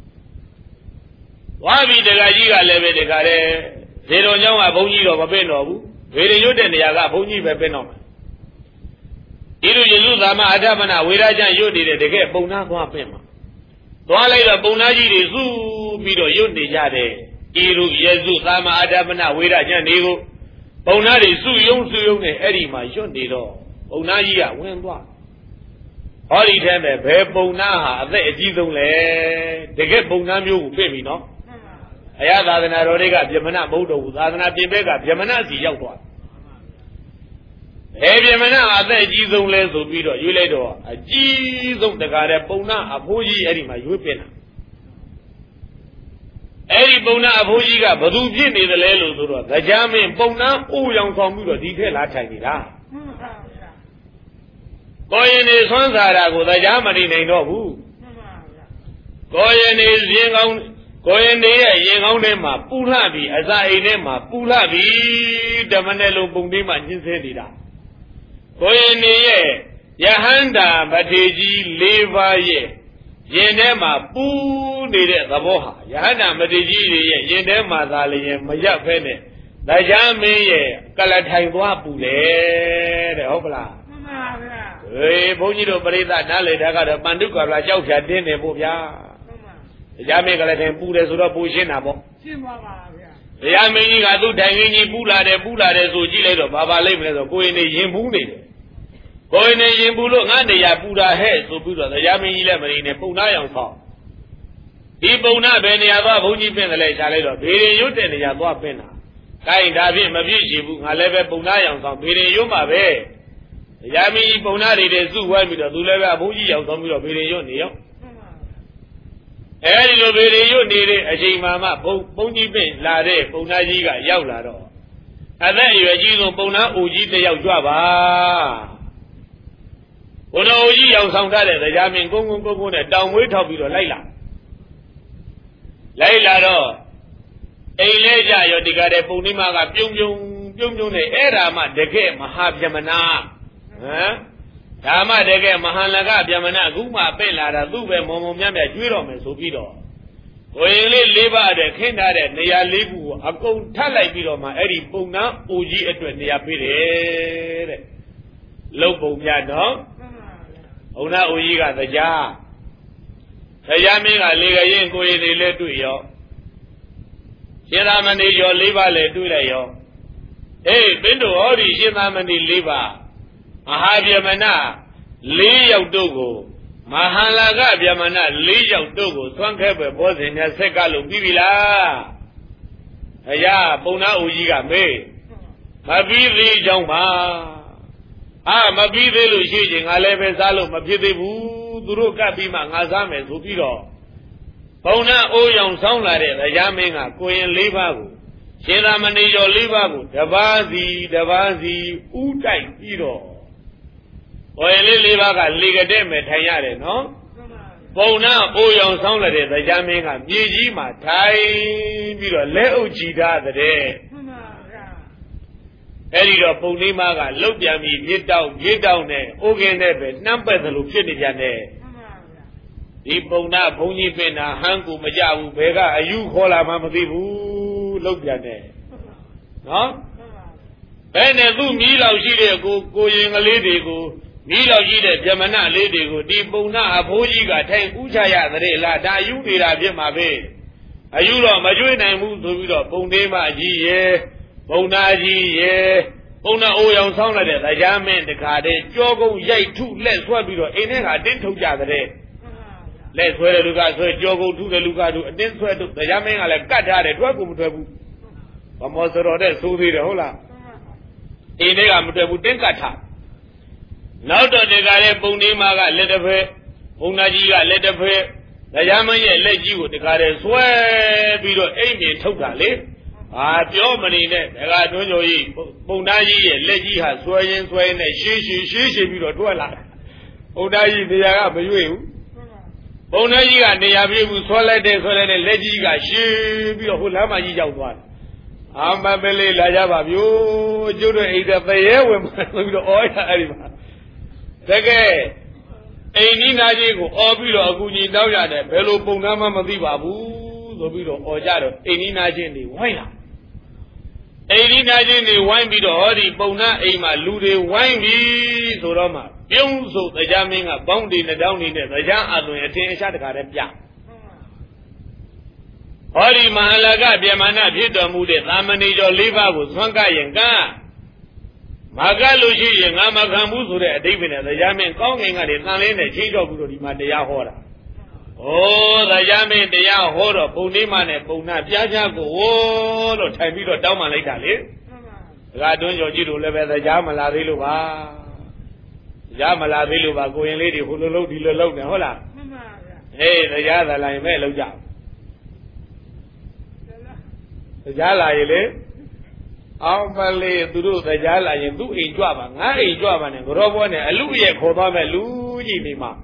ဝါပြီတကကြီးကလည်းပဲတကတဲ့ဇေတော်เจ้าကဘုန်းကြီးတော့မပင့်တော့ဘူးဝေရရွတ်တဲ့နေရာကဘုန်းကြီးပဲပင့်တော့မှာဣရုယေစုသာမအထပနဝေရကျရွတ်နေတဲ့တကယ်ပုံနာသွားပင့်မှာသွားလိုက်တော့ပုံနာကြီးတွေစုပြီးတော့ရွတ်နေကြတယ်ဣရုယေစုသာမအထပနဝေရကျတွေကိုပုံနာတွေစုယုံနဲ့အဲ့ဒီမှာရွတ်နေတော့ပုံနာကြီးကဝင်သွားဟောဒီထဲမှာဘယ်ပုံနာဟာအသက်အကြီးဆုံးလဲတကယ်ပုံနာမျိုးကိုပြင်ပြီနော်အရာသာသနာတော်တွေကဗျမနမဟုတ်တော့ဘူးသာသနာပြင်ဘက်ကဗျမနစီရောက်သွားဗျမနအသက်အကြီးဆုံးလဲဆိုပြီးတော့ရွေးလိုက်တော့အကြီးဆုံးတကားတဲ့ပုံနာအဖိုးကြီးအဲ့ဒီမှာရွေးပင်တာအဲ့ဒီပုံနာအဖိုးကြီးကဘသူဖြစ်နေသလဲလို့ဆိုတော့ကြာမင်းပုံနာအိုးရောင်ဆောင်ပြီးတော့ဒီထက်လာထိုင်နေတာကိုရင်နေဆွမ်းစားတာကိုကြာမနေနိုင်တော့ဘူးကိုရင်နေရင်ကောင်းကိုရင်နေရဲ့ရင်ကောင်းထဲမှာပူလှပြီအစာအိမ်ထဲမှာပူလှပြီဓမ္မနဲ့လုံးပုံလေးမှာညှင်းဆဲနေတာကိုရင်နေရဲ့ယဟန္တာမထေကြီး၄ပါးရဲ့ရင်ထဲမှာပူနေတဲ့သဘောဟာယဟန္တာမထေကြီးတွေရဲ့ရင်ထဲမှာသာလျင်မရက်ဖဲနဲ့တရားမင်းရဲ့ကလထိုင်သွားပူလေတဲ့ဟုတ်ပလားမှန်ပါဗျာဘုန်းကြီးတို့ပရိသတ်နားလေတာကတော့ပန္တုကလာကြောက်ဖြာတင်းနေဖို့ဗျာတရားမင်းကလထိုင်ပူတယ်ဆိုတော့ပူရှင်းတာပေါ့ရှင်းပါပါဗျာတရားမင်းကြီးကသူ့တိုင်ငင်းကြီးပူလာတယ်ဆိုကြည့်လိုက်တော့ဘာလိမ့်မလဲဆိုကိုယ်နေရင်ပူနေတယ်ကိုယ်နေရင်ပူလို့ငါနေရပူတာဟဲ့ဆိုပြီးတော့တရားမင်းကြီးလည်းမနေနဲ့ပုံနာရောင်ဆောင်ဒီပုံနာဘယ်နေရာသွားဘုန်းကြီးပင့်တယ်လဲရှားလိုက်တော့ဘေရင်ရွတ်တဲ့နေရာသွားပင့်တာကိုင်းဒါဖြင့်မပြည့်ရှိဘူးငါလည်းပဲပုံနာရောင်ဆောင်ဘေရင်ရွတ်မှာပဲတရားမင်းကြီးပုံနာတွေစုဝဲပြီးတော့သူလည်းပဲဘုန်းကြီးရောင်ဆောင်ပြီးတော့ဘေရင်ရွတ်နေရောအဲဒီလိုဘေရင်ရွတ်နေတဲ့အချိန်မှဘုန်းကြီးပင့်လာတဲ့ပုံနာကြီးကရောက်လာတော့အသက်အရွယ်ကြီးဆုံးပုံနာအိုကြီးတယောက်ကြွပါဘုရားအိုကြီးရောင်ဆောင်ထားတဲ့တရားမင်းကုန်းနဲ့တောင်မွေးထောက်ပြီးတော့လိုက်လာတော့အိမ်လဲကြရောဒီကတဲ့ပုံနိမကပြုံနဲ့အဲ့ဒါမှတကယ်မဟာဗျမနာဒါမှတကယ်မဟာလကဗျမနာအခုမှပင့်လာတာသူ့ပဲမုံမြကျွေးတော့မယ်ဆိုပြီးတော့ကိုရင်လေး၄ပါးတဲ့ခင်းထားတဲ့နေရာ၄ခုကိုအကုန်ထပ်လိုက်ပြီးတော့မှအဲ့ဒီပုံနာအိုကြီးအတွက်နေရာပေးတယ်တဲ့လုံပုံပြတော့ဘုန်းတော်အိုကြီးကတရားမင်းကလေကရင်ကိုရင်တွေလည်းတွေ့ရောရှင်သာမဏေရော၄ပါးလည်းတွေ့လိုက်ရောဘင်းတို့ဟောဒီရှင်သာမဏေ၄ပါးမဟာဗျမန၄ယောက်တို့ကိုမဟာလာကဗျမန၄ယောက်တို့ကိုသွမ်းခဲပဲဘောဇင်နဲ့ဆက်ကလို့ပြီးပြီလားပုံနာအိုကြီးကမေးမပြီးသေးကြောင်းပါမပြီးသေးလို့ရှိရင်ငါလည်းပဲစားလို့မဖြစ်သေးဘူးသူတို့ကပ်ပြီးမှငါစားမယ်ဆိုပြီးတော့ဘုံနာအိုးရောင်ဆောင်းလာတဲ့တရားမင်းကကိုရင်၄ပါးကိုရှင်သာမဏေကျော်၄ပါးကိုတပါးစီဥတိုက်ပြီးတော့ဟောရင်လေး၄ပါးကလေကတဲ့မဲ့ထိုင်ရတယ်နော်ပုံနာအိုရောင်ဆောင်းလာတဲ့တရားမင်းကမြေကြီးမှာထိုင်ပြီးတော့လက်အုပ်ကြည်ထားတဲ့အဲ့ဒီတော့ပုံလေးမကလှုပ်ပြန်ပြီးပြစ်တောက်နဲ့အိုးကင်းနဲ့ပဲနှမ်းပက်သလိုဖြစ်နေပြန်တယ်ဒီပုံနာဘုံကြီးပင်နာဟန်းကိုမကြဘူးဘယ်ကအယူခေါ်လာမှမသိဘူးလှုပ်ပြန်တယ်နော်ဘယ်နဲ့သူ့မြီးလောက်ရှိတဲ့ကိုရင်ကလေးတွေကိုမြီးလောက်ရှိတဲ့ဗြဟ္မဏလေးတွေကိုဒီပုံနာအဖိုးကြီးကထိုင်ဥချရတဲ့လားဒါအယူနေတာဖြစ်မှာပဲအယူတော့မကျွေးနိုင်ဘူးဆိုပြီးတော့ပုံသေးမကြီးရဲ့ပုံနာကြီးရဲ့ပုံနာအိုရောင်ဆောင်းလိုက်တဲ့တရားမင်းတခါတည်းကြောကုန်းရိုက်ထုလက်ဆွဲပြီးတော့အိမ်ထဲကအတင်းထုတ်ကြတဲ့လက်ဆွဲတဲ့လူကဆွဲကြောကုန်းထုတဲ့လူကထုအတင်းဆွဲတော့တရားမင်းကလည်းကတ်ထားတယ်ထွက်ကိုမထွက်ဘူးဗမောစတော်တဲ့သိုးသေးတယ်ဟုတ်လားအိမ်ထဲကမထွက်ဘူးတင်းကတ်ထားနောက်တော့တခါတည်းပုံနေမကလက်တစ်ဖက်ပုံနာကြီးကလက်တစ်ဖက်တရားမင်းရဲ့လက်ကြီးကိုတခါတည်းဆွဲပြီးတော့အိမ်ပြင်ထုတ်တာလေပြောမနေနဲ့ဒကာတွန်းကျော်ကြီးပုံသားကြီးရဲ့လက်ကြီးဟာဆွဲရင်းနဲ့ရှေးပြီးတော့ထွက်လာပုံသားကြီးနေရာကမရွေ့ဘူးပုံသားကြီးကနေရာပြေးဘူးဆွဲလိုက်တဲ့လက်ကြီးကရှေးပြီးတော့ဟိုလမ်းမကြီးရောက်သွားတယ်အာမပလေးလာကြပါဗျို့ကျုပ်တို့အိမ်သက်ရဲဝင်မှာဆိုပြီးတော့အော်ရအဲ့ဒီမှာတကယ်အိမ်နီးနာကြီးကိုအော်ပြီးတော့အကူကြီးတောက်ရတယ်ဘယ်လိုပုံသားမှမသိပါဘူးဆိုပြီးတော့အော်ကြတော့အိမ်နီးနာချင်းတွေဝိုင်းလာအိမ်ဒီနာချင်းတွေဝိုင်းပြီးတော့ဟောဒီပုံနာအိမ်မှာလူတွေဝိုင်းပြီးဆိုတော့မှပြုံးဆိုတရားမင်းကပေါင်းတီနှောင်းနေနဲ့တရားအသွင်အထင်အရှားတခါတည်းပြဟောဒီမဟာလကဗျမဏဖြစ်တော်မူတဲ့သာမဏေကျော်၄ပါးကိုသွန်ကရင်ကမကလို့ရှိရင်ငါမခံဘူးဆိုတဲ့အဓိပ္ပာယ်နဲ့တရားမင်းကောင်းငင်ကနေတန်လင်းနဲ့ချိန်တော့ပြီးတော့ဒီမှာတရားဟောတာတရားမင်းတရားဟောတော့ပုံနေမနဲ့ပုံနာပြားချကိုဝိုးလို့ထိုင်ပြီးတော့တောင်းပန်လိုက်တာလေဒကာတွန်းကျော်ကြီးတို့လည်းပဲတရားမလာသေးလို့ပါတရားမလာသေးလို့ပါကိုရင်လေးတွေဟိုလိုလုပ်ဒီလိုလုပ်နေဟုတ်လားမှန်ပါဗျာအေးတရားသာလာရင်မဲ့လောက်ကြတရားလာရင်လေအောင်မလေးသူတို့တရားလာရင်သူ့အိမ်ကြွပါငါအိမ်ကြွပါနဲ့ကြောဘောနဲ့အလူရဲ့ခေါ်သွားမဲ့လူကြီးနေမှာ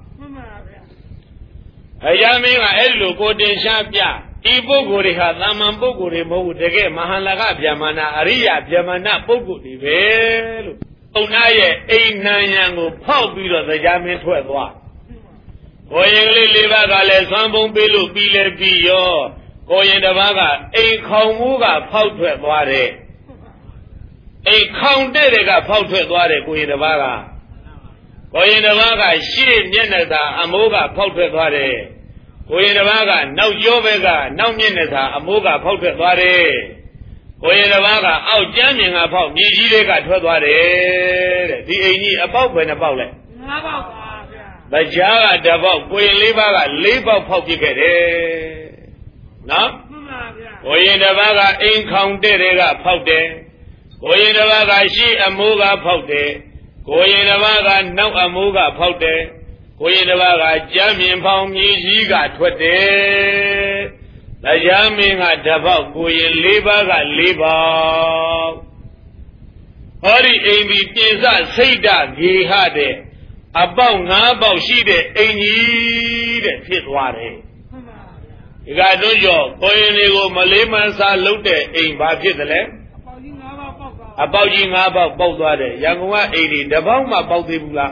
အရာမင်းကအဲ့လိုကိုတင်ရှားပြဒီပုဂ္ဂိုလ်တွေဟာသာမန်ပုဂ္ဂိုလ်တွေမဟုတ်ဘူးတကယ်မဟာလကဗျမဏအရိယဗျမဏပုဂ္ဂိုလ်တွေပဲလို့ပုံနာရဲ့အိမ်နံရံကိုဖောက်ပြီးတော့တရားမင်းထွက်သွားကိုရင်ကလေး၄ပါးကလည်းသွမ်းပုံပေးလို့ပြီးလဲပြီးရောကိုရင်တစ်ပါးကအိမ်ခေါင်မှုကဖောက်ထွက်သွားတယ်အိမ်ခေါင်တဲ့ကဖောက်ထွက်သွားတယ်ကိုရင်တစ်ပါးကကိုရင်တစ်ပါးကရှေ့မျက်နှာသာအမိုးကဖောက်ထွက်သွားတယ်ကိုရင်တစ်ပါးကနောက်ကျောဘက်ကနောက်မျက်နှာသာအမိုးကဖောက်ထွက်သွားတယ်ကိုရင်တစ်ပါးကအောက်ကျမ်းမြင်ကဖောက်မြေကြီးတွေကထွက်သွားတယ်တဲ့ဒီအိမ်ကြီးအပေါက်ပဲနှပေါက်လဲ၅ပေါက်ပါဗျာတရားကတစ်ပေါက်ကိုရင်၄ပါးက၄ပေါက်ဖောက်ပြခဲ့တယ်နော်မှန်ပါဗျာကိုရင်တစ်ပါးကအိမ်ခေါင်တဲ့တွေကဖောက်တယ်ကိုရင်တစ်ပါးကရှေ့အမိုးကဖောက်တယ်ကိုရင်တစ်ပါးကနောက်အမိုးကဖောက်တယ်ကိုရင်တစ်ပါးကကြမ်းမြင်ဖောင်မြေကြီးကထွက်တယ်တရားမင်းကတစ်ပေါက်ကိုရင်၄ပါးက၄ပေါက်ဟောဒီအိမ်ဒီပြင်စစိတ်ဓာဂေဟတဲ့အပေါက်၅ပေါက်ရှိတဲ့အိမ်ကြီးတဲ့ဖြစ်သွားတယ်ဒီကတော့ကြောကိုရင်တွေကိုမလေးမစားလုပ်တဲ့အိမ်ဘာဖြစ်တယ်လဲအပေါက်ကြီး၅ပေါက်ပေါက်သွားတယ်ရန်ကုန်ကအိမ်ဒီတစ်ပေါက်မှပေါက်သေးဘူးလား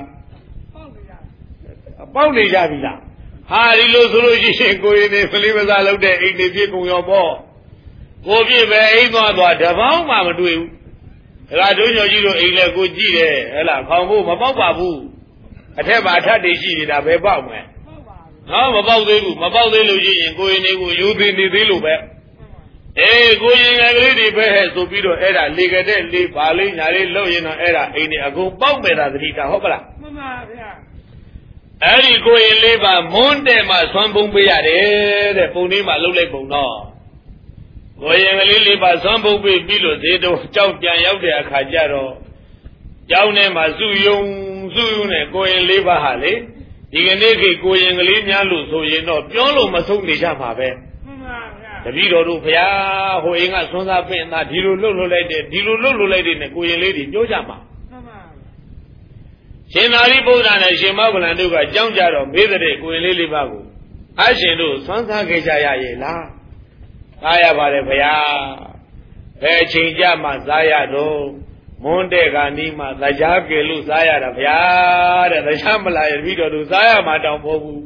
ပေါက်နေကြပြီလားဟာဒီလိုဆိုလို့ရှိရင်ကိုရင်တွေမလေးမစားလုပ်တဲ့အိမ်တွေဖြစ်ကုန်ရောပေါ့ကိုပြည့်ပဲအိမ်သွားတစ်ပေါက်မှမတွေ့ဘူးဒါကတို့ညော်ကြီးတို့အိမ်လဲကိုကြည့်တယ်ဟဲ့လားခေါင်ဖို့မပေါက်ပါဘူးအထက်မှာအထက်တွေရှိနေတာပဲပေါက်မယ်နော်မပေါက်သေးဘူးမပေါက်သေးလို့ရှိရင်ကိုရင်တွေကိုယူသေးနေသေးလို့ပဲကိုရင်ငယ်ကလေးတွေပဲဟဲ့ဆိုပြီးတော့အဲ့ဒါလေကတဲ့လေပါလေးညာလေးလှုပ်ရင်တော့အဲ့ဒါအိမ်တွေအကုန်ပေါက်မဲ့တာသတိတာဟုတ်ပလားမှန်ပါဗျာအဲ့ဒီကိုရင်လေးပါမွန်းတဲ့မှာသွမ်းပုံပေးရတယ်တဲ့ပုံလေးမှာလှုပ်လိုက်ပုံတော့ကိုရင်ကလေးလေးပါသွမ်းပုံပေးပြီးလို့ဈေးတော့ကြောက်ပြန်ရောက်တဲ့အခါကျတော့ကျောင်းထဲမှာစုယုံနဲ့ကိုရင်လေးပါဟာလေဒီကနေ့ခေတ်ကိုရင်ကလေးများလို့ဆိုရင်တော့ပြောလို့မဆုံးနေကြပါပဲမှန်ပါဗျာတပည့်တော်တို့ဘုရားဟိုအိမ်ကဆွမ်းစားပင်သားဒီလိုလှုပ်လှုပ်လိုက်တယ်ဒီလိုလှုပ်လှုပ်လိုက်တယ်နဲ့ကိုရင်လေးတွေပြောကြမှာရှင်သာရိပုတ္တရာနဲ့ရှင်မောဂလန်တို့ကကြောင်းကြတော့မေးတဲ့ကိုရင်လေးလေးပါကိုအရှင်တို့ဆွမ်းစားခဲ့ကြရရဲ့လားစားရပါတယ်ဘုရားဘယ်ချိန်ကြမှစားရတော့မွန်းတဲ့ကနီးမှသကြားကယ်လို့စားရတာဗျာတဲ့တရားမလာရပြီးတော့သူစားရမှာတောင်မဟုတ်ဘူး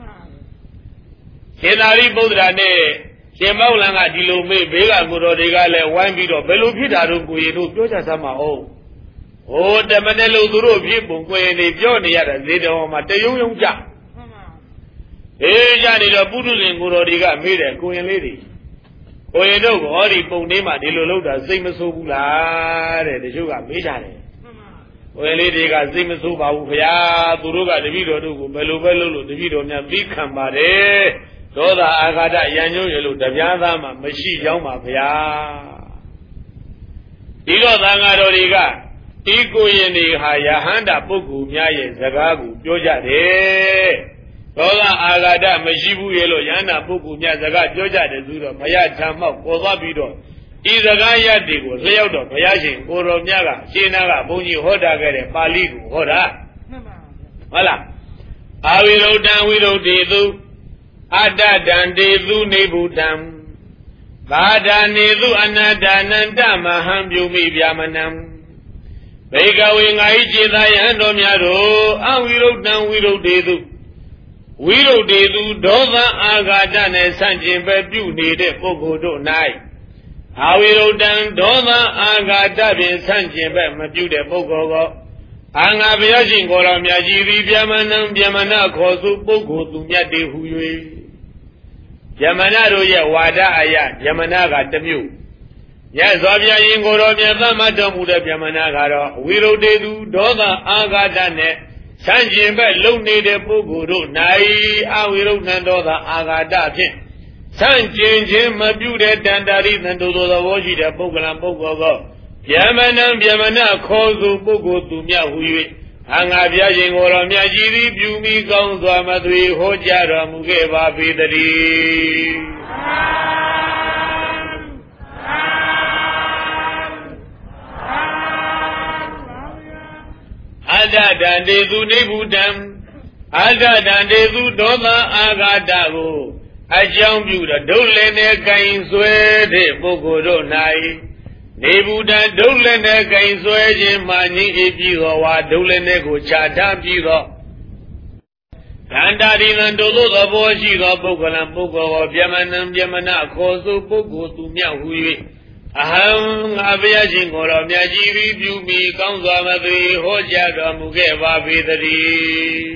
ရှင်သာရိပုတ္တရာနဲ့ရှင်မောဂလန်ကဒီလိုမေးဘေးကကိုတော်တွေကလည်းဝိုင်းပြီးတော့ဘယ်လိုဖြစ်တာတို့ကိုရင်တို့ပြောကြစမ်းမအောင်ဟိုတမနဲ့လို့သူတို့ဖြစ်ပုံကိုရင်တွေပြောနေရတဲ့ဇေတဝန်မှာတယုံယုံကြအေးကြနေတော့ပုထုဇဉ်ကိုတော်တွေကမေးတယ်ကိုရင်လေးတွေကိုရင်တို့ကဟောဒီပုံလေးမှာဒီလိုလုပ်တာစိတ်မဆိုးဘူးလားတဲ့တချို့ကမေးကြတယ်ကိုရင်လေးတွေကစိတ်မဆိုးပါဘူးခင်ဗျာသူတို့ကတပည့်တော်တို့ကိုဘယ်လိုပဲလုပ်လို့တပည့်တော်များပြီးခံပါတယ်ဒေါသအာဃာတရံညွှန်းရလို့တပြားသားမှမရှိကြောင်းပါဗျာဒီတော့သံဃာတော်တွေကဒီကိုရင်တွေဟာယဟန္တာပုဂ္ဂိုလ်များရဲ့စကားကိုပြောကြတယ်ဒေါသအာဃာတမရှိဘူးရဲ့လို့ယဟန္တာပုဂ္ဂိုလ်များစကားပြောကြတယ်ဆိုတော့ဘုရားထံမောက်ပေါ်သွားပြီးတော့ဒီစကားရတ်တွေကိုလျှောက်တော့ဘုရားရှင်ကိုတော်မြတ်ကရှင်းနာကဘုန်းကြီးဟောတာခဲ့တဲ့ပါဠိကိုဟောတာဟုတ်လားအာဝိရုဒ္ဓံဝိရုဒ္ဓေသူအတ္တတံတေသူနေဗုဒံဘာဒာနေသူအနတ္တနန္တမဟံပြုမိဗျာမနံဘေကဝေငါဤခြေသာယဟန်တော်များတို့အဝိရုဒ္ဓံဝိရုဒ္ဓေသူဝိရုဒ္ဓေသူဒေါသအာဃာတနဲ့ဆန့်ကျင်ပဲပြုနေတဲ့ပုဂ္ဂိုလ်တို့၌အဝိရုဒ္ဓံဒေါသအာဃာတဖြင့်ဆန့်ကျင်ပဲမပြုတဲ့ပုဂ္ဂိုလ်ကိုအာငါဘုရားရှင်ကိုယ်တော်မြတ်ကြီးသည်ဗျမနံဗျမနခေါ်စုပုဂ္ဂိုလ်သူမြတ်တွေဟူ၍ဗျမနတို့ရဲ့ဝါဒအယဗျမနကတစ်မျိုးမြတ်စွာဘုရားရှင်ကိုယ်တော်မြတ်သမတ်တော်မူတဲ့ဗျမနကတော့ဝိရုဒ္ဓေသူဒေါသအာဃာတနဲ့ဆန့်ကျင်ဘက်လုံနေတဲ့ပုဂ္ဂိုလ်တို့၌အဝိရုဒ္ဓံဒေါသအာဃာတဖြင့်ဆန့်ကျင်ခြင်းမပြုတဲ့တန်တာရိသံတို့သောသဘောရှိတဲ့ပုဂ္ဂလံပုဂ္ဂိုလ်ကိုဗျမနံဗျမနခေါ်စုပုဂ္ဂိုလ်သူမြတ်ဟူ၍အငါဘုရားရှင်ကိုယ်တော်မြတ်ကြီးသည်ပြုမိကောင်းစွာမသွေဟောကြားတော်မူခဲ့ပါပေတည်းအတ္တတံတေသူနိဗ္ဗုတံအတ္တတံတေသူဒေါသအာဃာတကိုအကြောင်းပြုတော့ဒုလည်းနဲ့ကင်ဆွဲတဲ့ပုဂ္ဂိုလ်တို့၌နေဘူးတဒုလည်းနဲ့ကင်ဆွဲခြင်းမှငြိမ့်အေးပြီးသောဝါဒုလည်းနဲ့ကိုခြားထားပြီးသောခန္ဓာဒီနံတို့သောသဘောရှိသောပုဂ္ဂလံပုဂ္ဂိုလ်ကိုဗျမနံဗျမနခေါ်စုပုဂ္ဂိုလ်သူမြတ်ဟူ၍အဟံငါဘုရားရှင်ကိုယ်တော်မြတ်ကြီးသည်ပြုမိကောင်းစွာမသွေဟောကြားတော်မူခဲ့ပါပေတည်း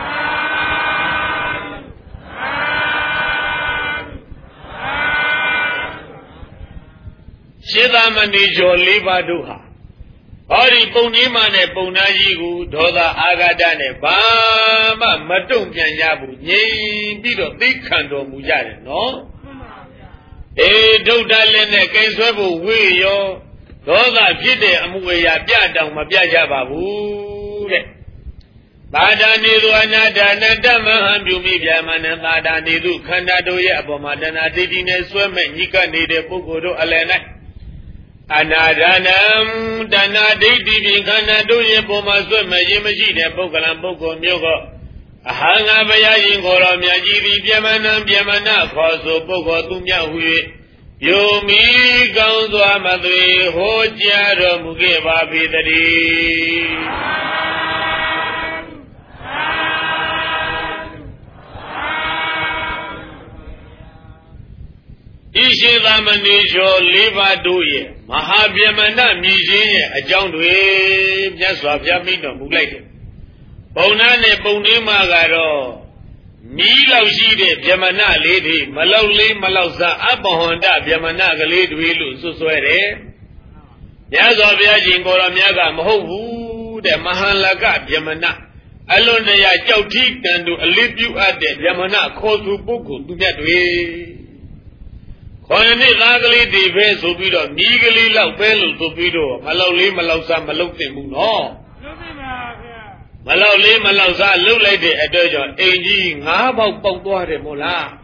ရှင်းသာမဏေကျော်၄ပါးတို့ဟာဟောဒီပုံကြီးမှနဲ့ပုံနာကြီးကိုဒေါသအာဃာတနဲ့ဘာမှမတုံ့ပြန်ကြဘူးငြိမ်ပြီးတော့သိခံတော်မူကြတယ်နော်အေးဒုဒ္ဒလည်းနဲ့ကိန်းဆွဲဖို့ဝေးရောဒေါသဖြစ်တဲ့အမှုအရာပြတောင်မပြကြပါဘူးတဲ့သာဒာနေသူအနာဒာနတမဟံပြုမိဗျာမနသာဒာနေသူခန္ဓာတို့ရဲ့အပေါ်မှာတဏှာဒိဋ္ဌိနဲ့ဆွဲမဲ့ညှိကပ်နေတဲ့ပုဂ္ဂိုလ်တို့အလယ်၌အနာဒါနံတဏှာဒိဋ္ဌိဖြင့်ခန္ဓာတို့ရဲ့ပေါ်မှာဆွဲမဲ့ရင်မရှိတဲ့ပုဂ္ဂလံပုဂ္ဂိုလ်မျိုးကအဟံငါဘုရားရှင်ကိုယ်တော်မြတ်ကြီးသည်ဗျမနံဗျမနခေါ်ဆိုပုဂ္ဂိုလ်သူမြတ်ဟူ၍ယုံမိကောင်းစွာမသွေဟောကြားတော်မူခဲ့ပါပေတည်းဤရှိသမဏေကျော်၄ပါးတို့ရဲ့မဟာဗျမနမြည်ခြင်းရဲ့အကြောင်းတွေမြတ်စွာဘုရားမိန့်တော်မူလိုက်တယ်ပုံနာနဲ့ပုံနှင်းမကတော့မီးလောက်ရှိတဲ့ဗျမနလေးတွေမလောက်လေးမလောက်စားအပဟန္တဗျမနကလေးတွေလို့ဆွဆွဲတယ်မြတ်စွာဘုရားရှင်ကိုယ်တော်မြတ်ကမဟုတ်ဘူးတဲ့မဟာလကဗျမနအလွန်တရာကြောက်ထီးတန်တို့အလေးပြုအပ်တဲ့ဗျမနခေါ်သူပုဂ္ဂိုလ်သူမြတ်တွေခေါင်းနှစ်သားကလေးတွေပဲဆိုပြီးတော့မီးကလေးလောက်ပဲလို့ဆိုပြီးတော့မလောက်လေးမလောက်စားမလောက်တင်ဘူးနော် Malau le malau sa look like the adjourn, AG, Nabao Pogware Mola.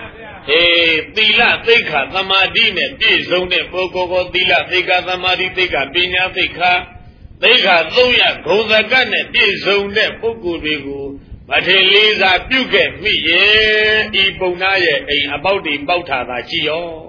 Tila Thika, Samadine, Pizone, Pogo, Tila Thika, Samadi Thika, Pina Thika, Thika, Zoya, Gozagane, Pizone, Pogo Rigu, but he lays a puke, me, Ibonaye, about the Bauta, Chio.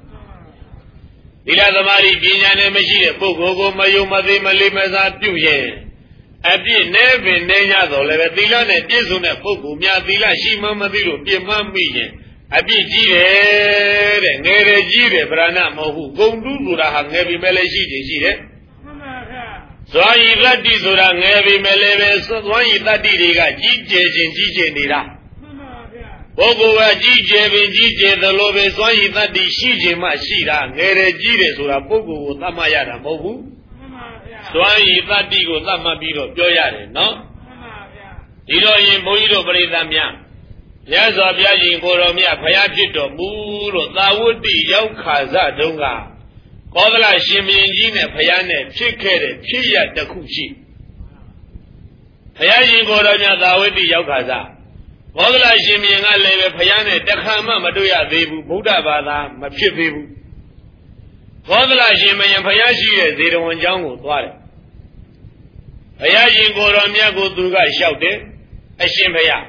Tila Samadi, Pina, Machine, Pogo, Mayuma, Malimasa, Puye. Abi never nenya though, let the land and Jason at Pogo, Miadilla, Shima Madilo, Piamami. Abi Gire, Nere Gire, Brana, Mohu, Gondu, have heavy Meleshi, so I let this or heavy Mele, so why that did GJs in GJ Nira. Pogo, GJ, the Loves, why that the Shiji Mashira, Nere Gire, so a Pogo, Tamayana, Mohu. So I that Digo, Tamabiro, Joyare, no? You know, in Boido Bredamia. Yes, of Yajin Boromia, Payajito, Muro, that would be Yokaza Dunga. Kodala Shiminjine, Payane, Chikere, Chia the Kuchi. Payajin Boromia, that would be Yokaza. Kodala Shiminga Leve, Payane, Dakama, Maduya, Debu, Buddha Bada, Machibu. Kodala Shimin, Payashi, they don't want Jango, what? Payajin Boromia go Duga shouted, a Shimpaya.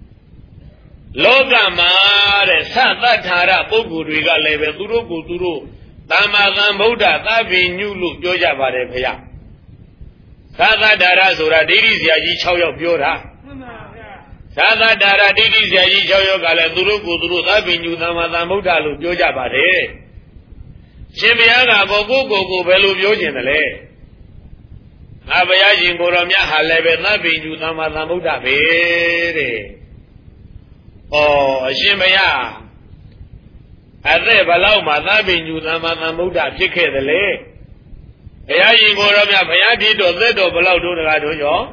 Loga mare Sata Tara Pogu Riga Leve Duro Tama Buddha Tabi New Look Joja Varepaya Sata Dara Sura Didis Yaji Choyo Piora Sata Dara Didis Yaji Choyo Gala Duro Tabi New Tama Buddha Look Joja Vare Shimiaga Gogo Belu Yojin Abayajin Goromia Halebe Tabi New Tama Buddha Vere. Oh, Shimaya. At the Balau Madabi, you Namamuda, Pike the lay. Ayayi Goromia Payadi to Zedo Balau do the Radoyo.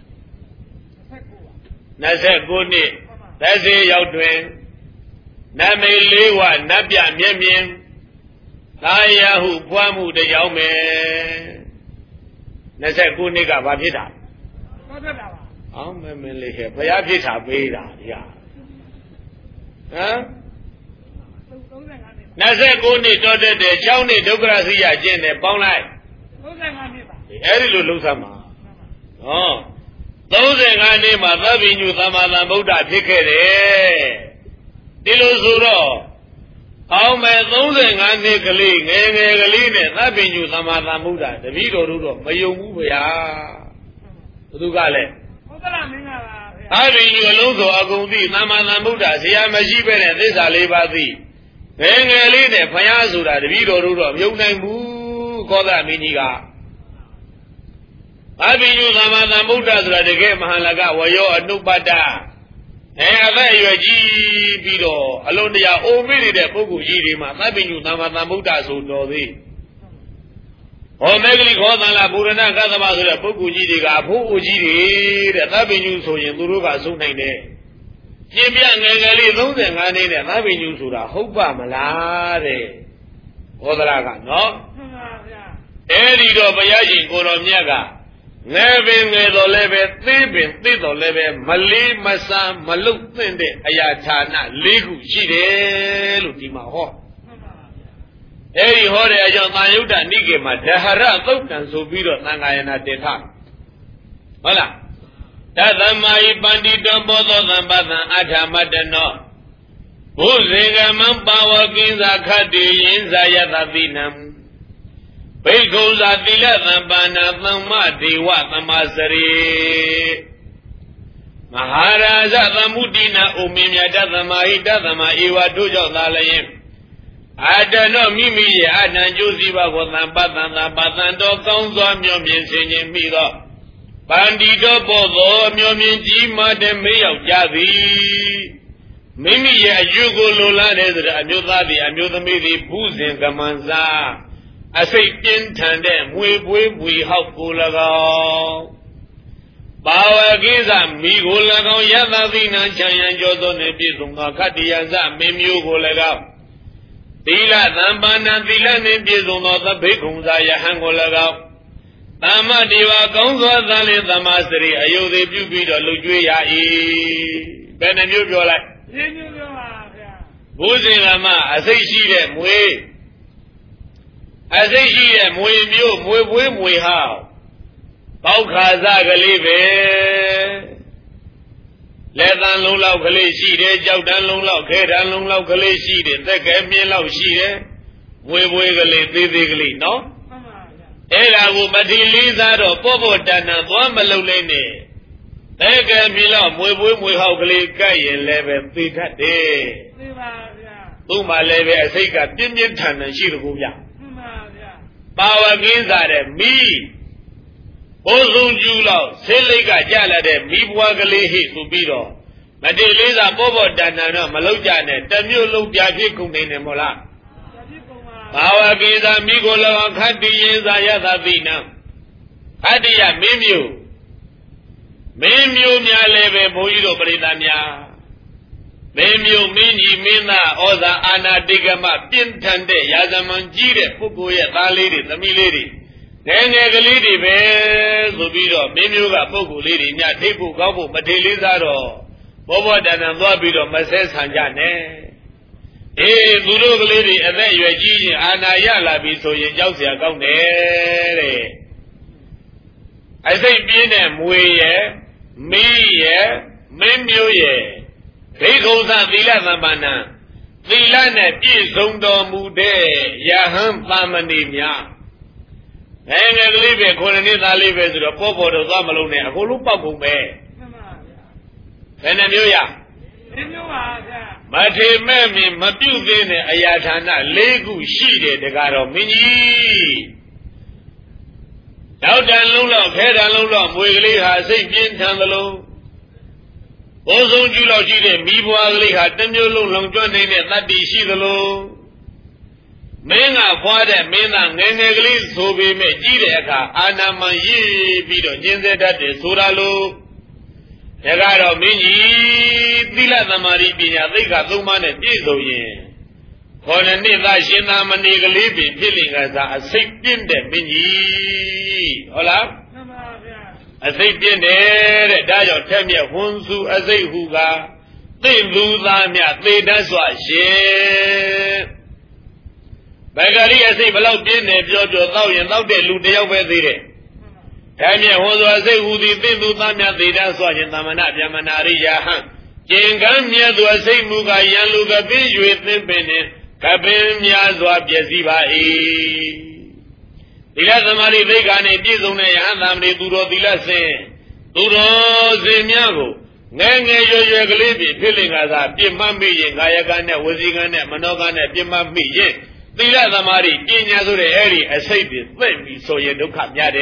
Nasa Guni, that's a Yautwin. Name Lewa, Nabia Miemian. Nayahu Puamu de Yaume. Nasa Guniga Babida. I'm a military. Payapita Beda, yeah. Huh? Nasa Guni daughter the Johnny Dograsia Jen, a pound life. Every Lusama. Oh, those and I name a loving you, Samala Buddha, take it. Dilosuro. How may those and I make a link, and loving you, Samala Buddha, the Vido Rudo, Mayumubia. Dugale. Having you alone, Agundi, Namana Buddha, Siamajibe, and this Alibadi. Engeline, Payazura, the Vido Rudo, Yunamu, Koda Miniga. Having you Namana Buddha, the game Mahalaga, Wayo, and Nubada. And you a G Bido, alone they are all many the Pogu Jirima, having you Namana Buddha, so do they. O Megli Kodala Burana Gazabazura Pukujiga, Pukuji, the Tabinu so in Duruga Sunane. Jibian Negali, those and I need an avenue to the Hopa Malade. Odalaga, no? Edido Bayajin Goromyaga. Nevin Leve, Thibin, Tito Leve, Mali Masa, Maluk Tende, Ayatana, Ligu, Chide, Lutima Ho. Eri hore ajan tanyuda nige ma dahara thukkan so biro tangayana tetha hola tathamai pandita bodho sampathan adhamadano bhuzinga mampawa kinsa khatti yinsa yathatinam bhikkhusa thila sampana thamma dewa thamasari maharaja thamudina umimya tathamai tathama ewa do jaw tha layin Adano Mimi, Adan Josiba was Ambatan, Batando, Council, Myomin, singing Migo. Bandito Bozo, Myomin, Jima, the Mayo Javi. Mimi, Yugo Lola, Amuzabi, Amuzamidi, Buzin, Gamanza. I say, in tandem, we help Gulago. Power Giza, Migulago, Yavina, Chayan Jodo, Nebizunga, Katiaza, Mimu Gulago. Tila Zambana Tila Nebizunga, the Bigumza, Yahangolago. Tama Deva Gongwa Dali Damasri, Ayodi Bubido, Lujuya E. Benamula Buzilama, as they see them way. As they see them, we how. Paukazaga live. Let them long loud Kalishi, Jaudan long loud, Kedan long loud Kalishi, the Gamian loud she. We wiggly, physically, no? Ella will Matiliza or Popo Dana, Bomalone. They can be long, we how Kay and Leve, Peter Day. Uma Leve, I say, got Dimian Tan and Shiruya. Power means that me. Ozun Jula, Seliga Jala, Mibwagale, Hibiro. Matiliza, Popo Dana, Malojane, Tamulo Javikum in Mola. Our Giza Migola Kati Zayada Vina Kadia Mimio Mia Leve Boido Bridania Mimio Mini Mina Oza Ana Digama Pintande Yazaman Jire Fukuya Taliri Tamiliri Nengalidi Be Zubido Mimioga Fuku Lidi Nya Tipu Gabu Matilizaro Bobo Danambido Mases Hanjane Guru lady, and then you are G. Anayala be so you just are gone there. I say, being them way, me, ye. They goes on the Lamana. The Lana is Zondo Mude, Yaham Pamanimia. And I live a colony that lives to the Popo of Zamalone, Holupa Bume. And a new ya. Mate Mammy, Mabuzin, Ayatana, Legu, Shide, the Garo Mini. Out and Lula, Head and Lula, Wiggly has a pin Tangalo. Also, Julogi, Mibuali had Tamulo, Long John, and that be Shidalo. Mena, Father, Mena, Neneglis, who be made Jideka, Anna Mayi, Bido, Jinzeta, the Suralo. Egaro Mini, Villa Namari Pina, they got Luman and Bizoye. For the Nila Shina Manigali, feeling as a sick pin de Mini. Hola? A sick pin there, Dayo Temia Hunsu, as a Huga. They lose on ya, they that's what she. Bagari as a below pin, if you're 1,000, now they loot the over there. Tamia was a who the Bindu Tamia, the Daswa in Tamana, Yamanari Yahan. Jingamia to a say Muga Yaluga Biju with them Bene, Cabin Yazwa Yaziba E. The Lazamari Vegan, Dizone, Handam, Duro Dilase, Duro Zemiago, Nanga Yoyagalibi, filling as a Pimambi, Gayagana, Wazigana, Manogana, Pimambi. Tila the Mari, Kenya to the area, a safety, let me so you do come yade.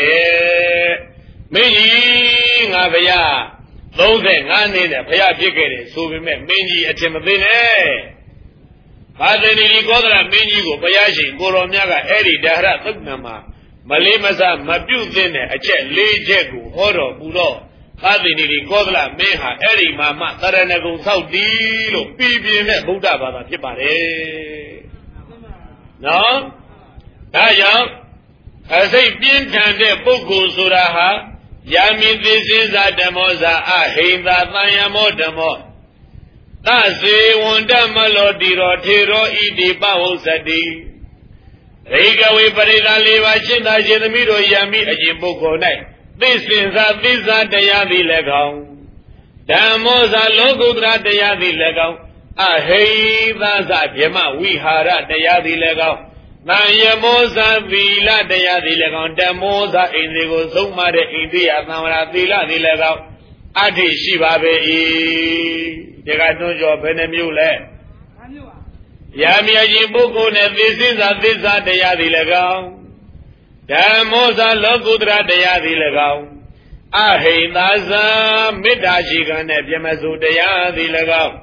Many Avaya, those and in a Paya Picketed, so we met many at Timothy. Father Nicola, Mini, Payashi, Goromiaga, Eddie, Dara, Tugnama, Malimasa, Mabuzin, a chet, Lay Jegu, Horo, Budo, Father Nicola, Meha, Eddie, Mama, Taranago, South Deal, Pibi, Buddha, Pipare. No? Daya, as a pin tande Boko Suraha, Yami, this is a demosa, Ahinda, Tayamodamo. That's a wonder melody, Rotero, Idi, Bao Sadi. Rega, we put it on Livachina, Jeremido, Yami, a Jimboko night. This is a Dayavi Legao. Damosa, Logo, Dayavi Legao. Hey, that's a Yama, we had a Dayadi Lego. Nayamosa Villa Dayadi Legon, Damosa Indigo, Zuma de India, Namara Villa di Lego. Adi Shibabe, they got no job in a mule. Yami Jibuko, this is a Dayadi Lego. Damosa Logudra Dayadi Lego. Hey, that's a Midajigan, Yamazu Dayadi Lego.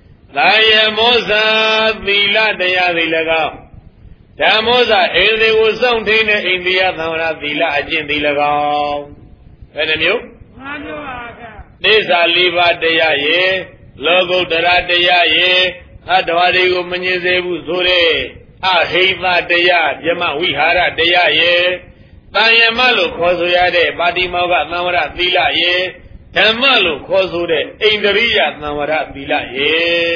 Layamosa Villa Dayadi Lego. Damosa, and they was something in India, Namara Villa, Ajin Lego. Enemy? This are Liva Dayaye, Logo Darayaye, Adwadigo Manizebu Zure, Ahiva Daya, Yama Wihara Dayaye, တန်ယမလို့ခေါ်ဆိုရတဲ့ပါတိမောကသံဝရသီလရေဓမ္မလို့ခေါ်ဆိုတဲ့ဣန္ဒြိယသံဝရသီလရေ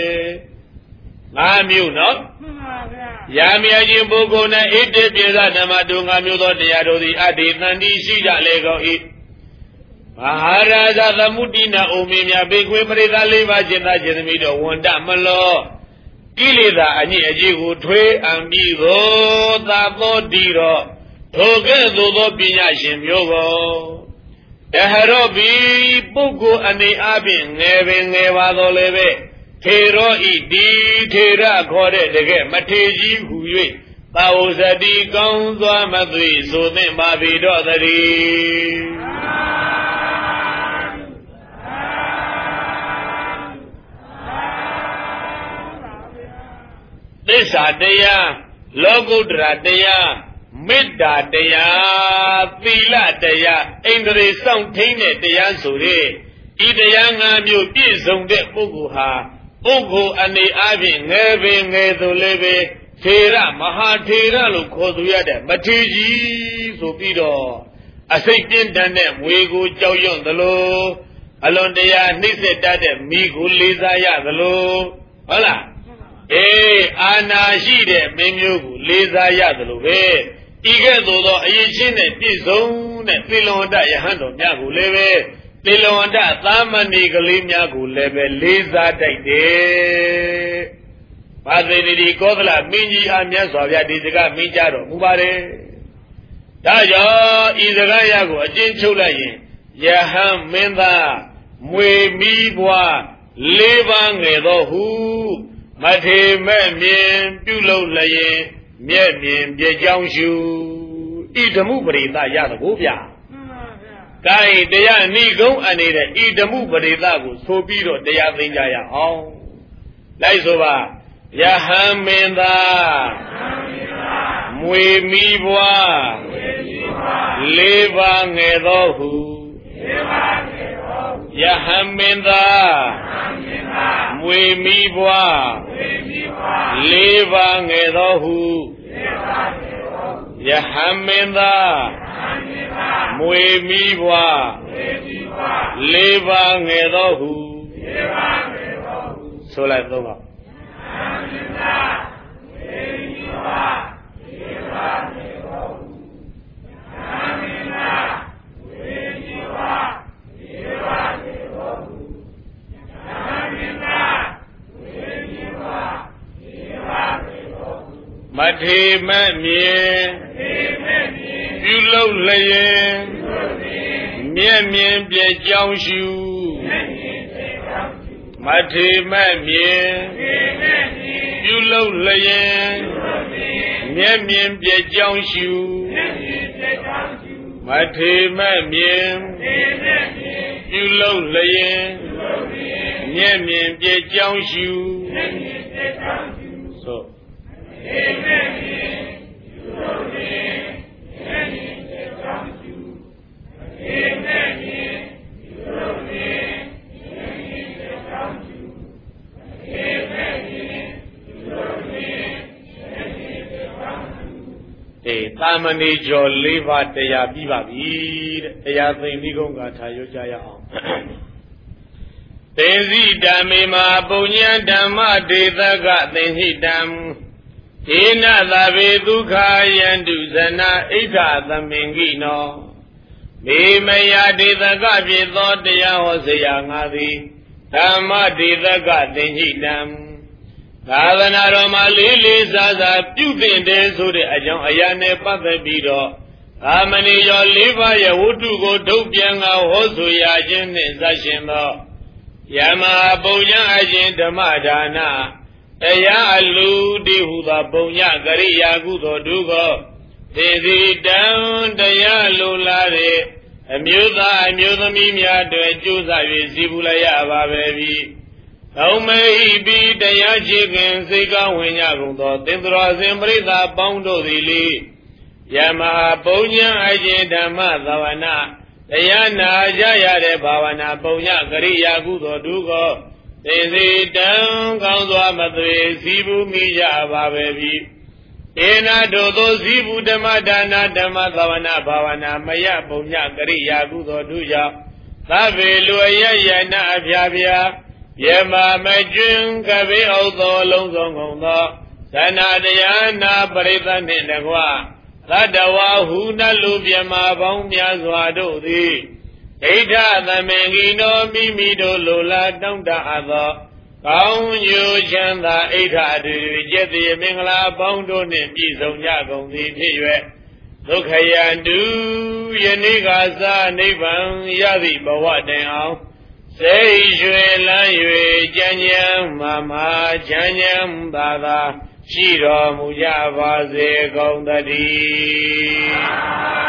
5မျိုးနော်မှန်ပါဗျာယာမြခြင်းပုဂ္ဂိုလ်နဲ့ဣတိပိသဓမ္မတို့5မျိုးသောတရားတို့သည်အတ္တိတန်တိရှိကြလေကုန်၏မဟာရာဇသမုဒိနာအိုမေမြဘေခွေပရိသ4ပါးจิตသားจิตသမီးတို့ဝန္တမလောကိလေသာအညစ်အကြေးကိုထွေးအံပြီးသောသာသောတိတော့ထိုကဲ့သို့သောပညာရှင်မျိုးကိုတဟရောဘီပုဂ္ဂိုလ်အနေအချင်းငယ်ပင်ငယ်ပါတော်လည်းပဲထေရောဤဒီထေရခေါ်တဲ့တကယ်မထေကြီးဟူ၍သာဝဇတိကောင်းစွာမသွေဆိုသင့်ပါပြီတော့တည်းသစ္စာတရားလောကုတ္တရာတရားမေတ္တာတရားသီလတရားဣန္ဒြေစောင့်ထိန်တဲ့တရားဆိုတဲ့ဤတရား5မျိုးပြည့်စုံတဲ့ပုဂ္ဂိုလ်ဟာပုဂ္ဂိုလ်အနေအချင်းငယ်ပင်ငယ်သူလည်းပဲထေရမဟာထေရလို့ခေါ်သူရတဲ့မထေကြီးဆိုပြီးတော့အစိတ်ပြင်းထန်တဲ့မွေကိုကြောက်ရွံ့သလိုအလွန်တရာနှိမ့်ဆက်တတ်တဲ့မိကိုလေးစားရသလိုဟုတ်လားအာနာရှိတဲ့မင်းမျိုးကိုလေးစားရသလိုပဲဤကဲ့သို့သောအရေးချင်းနဲ့ပြည့်စုံတဲ့သေလဝန္တယဟန်တော်များကိုလည်းပဲသေလဝန္တသာမဏေကလေးများကိုလည်းပဲလေးစားတတ်တယ်။ဘာသေတိကောသလမင်းကြီးအားမြတ်စွာဘုရားဒီစကားမင်းကြတော်မူပါတယ်။ဒါကြောင့်ဤစကားရကိုအကျဉ်းချုပ်လိုက်ရင်ယဟန်မင်းသားမွေမီးဘွား4ပါးငယ်သောဟုမထေမဲ့မြင်ပြုလုပ်လျင်မျက်မြင်ပြကြောင်းရှုဣဒမှုပရိသရသကိုဗျာ။ကိုင်တရားဏိကုံအနေနဲ့ဣဒမှုပရိသကိုဆိုပြီးတော့တရားသိကြရအောင်။လိုက်ဆိုပါယဟန်မင်းသားမွေမီးဘွား4ပါးငယ်သောဟုယဟန်မင်းသားမွေမီးဘွား4ပါးငယ်သောဟုယဟန်မင်းသားမွေမီးဘွား4ပါးငယ်သောဟုဆိုလိုက်သုံးပါမထေမမြင်ပြုလုပ်လျင်မျက်မြင်ပြကြောင်းရှုမထေမမြင်ပြုလုပ်လျင်မျက်မြင်ပြကြောင်းရှုမထေမမြင်ပြုလုပ်လျင်မျက်မြင်ပြကြောင်းရှုဆိုသာမဏေကျော်4ပါးတရားပြီးပါပြီတဲ့တရားသိမိကုံကထာရွတ်ကြရအောင်သေစီဓမ္မေမာပုညံဓမ္မဒေသကသင်္ဟိတံဟိနသဗေဒုက္ခယန္တုဇနာဣဋ္ဌသမင်္ဂိနောမေမယဒေသကဖြစ်သောတရားဟောစရာငါသည်ဓမ္မဒေသကသင်္ဟိတံသာသနာတော်မှာလေးလေးစားစားပြုသင့်တယ်ဆိုတဲ့အကြောင်းအရာနဲ့ပတ်သက်ပြီးတော့သာမဏေရော4ပါးရဲ့ဝတ္ထုကိုထုတ်ပြန်ကဟောဆိုရခြင်းနှင့်ဇရှင်သောယမပုံညအခြင်းဓမ္မဒါနတရားအလူတိဟုသောပုံညကရိယာကုသိုလ်တို့ကိုသေစီတံတရားလိုလားတဲ့အမျိုးသားအမျိုးသမီးများတို့ကြိုးစား၍စီပူလိုက်ရပါပဲပြီသောမေဟိပိတရားရှိခင်စိတ်ကောင်းဝင်ကြကုန်သောသင်္သရောစဉ်ပရိသတ်ပေါင်းတို့သည်လေယမပုံညအခြင်းဓမ္မသဝနာတရားနာကြရတဲ့ဘာဝနာပုံညကရိယာကုသိုလ်တို့ကိုသေစီတံကောင်းစွာမသွေစီပူမိကြပါပဲပြီ Ena dodo zibu dhamma dana dhamma savana bhavana maya punya kariya kudo duja Tabe luaya yana abhyabhya Yema majun kabe auto longzong gongdo Sanadayana parita nindagwa Tadawa huna lubyama bhaumya zwado di Eita thamengino mimido lola tongda adho Kaung yu chanda eita adu jeti mingla baundo ne pisong nya gong di phiyue Dukhayandu yanika sa nibbang yadi bawa den aung Sei shwe lan yue janyang mama janyang bada Shi ro mu ja ba se gong tati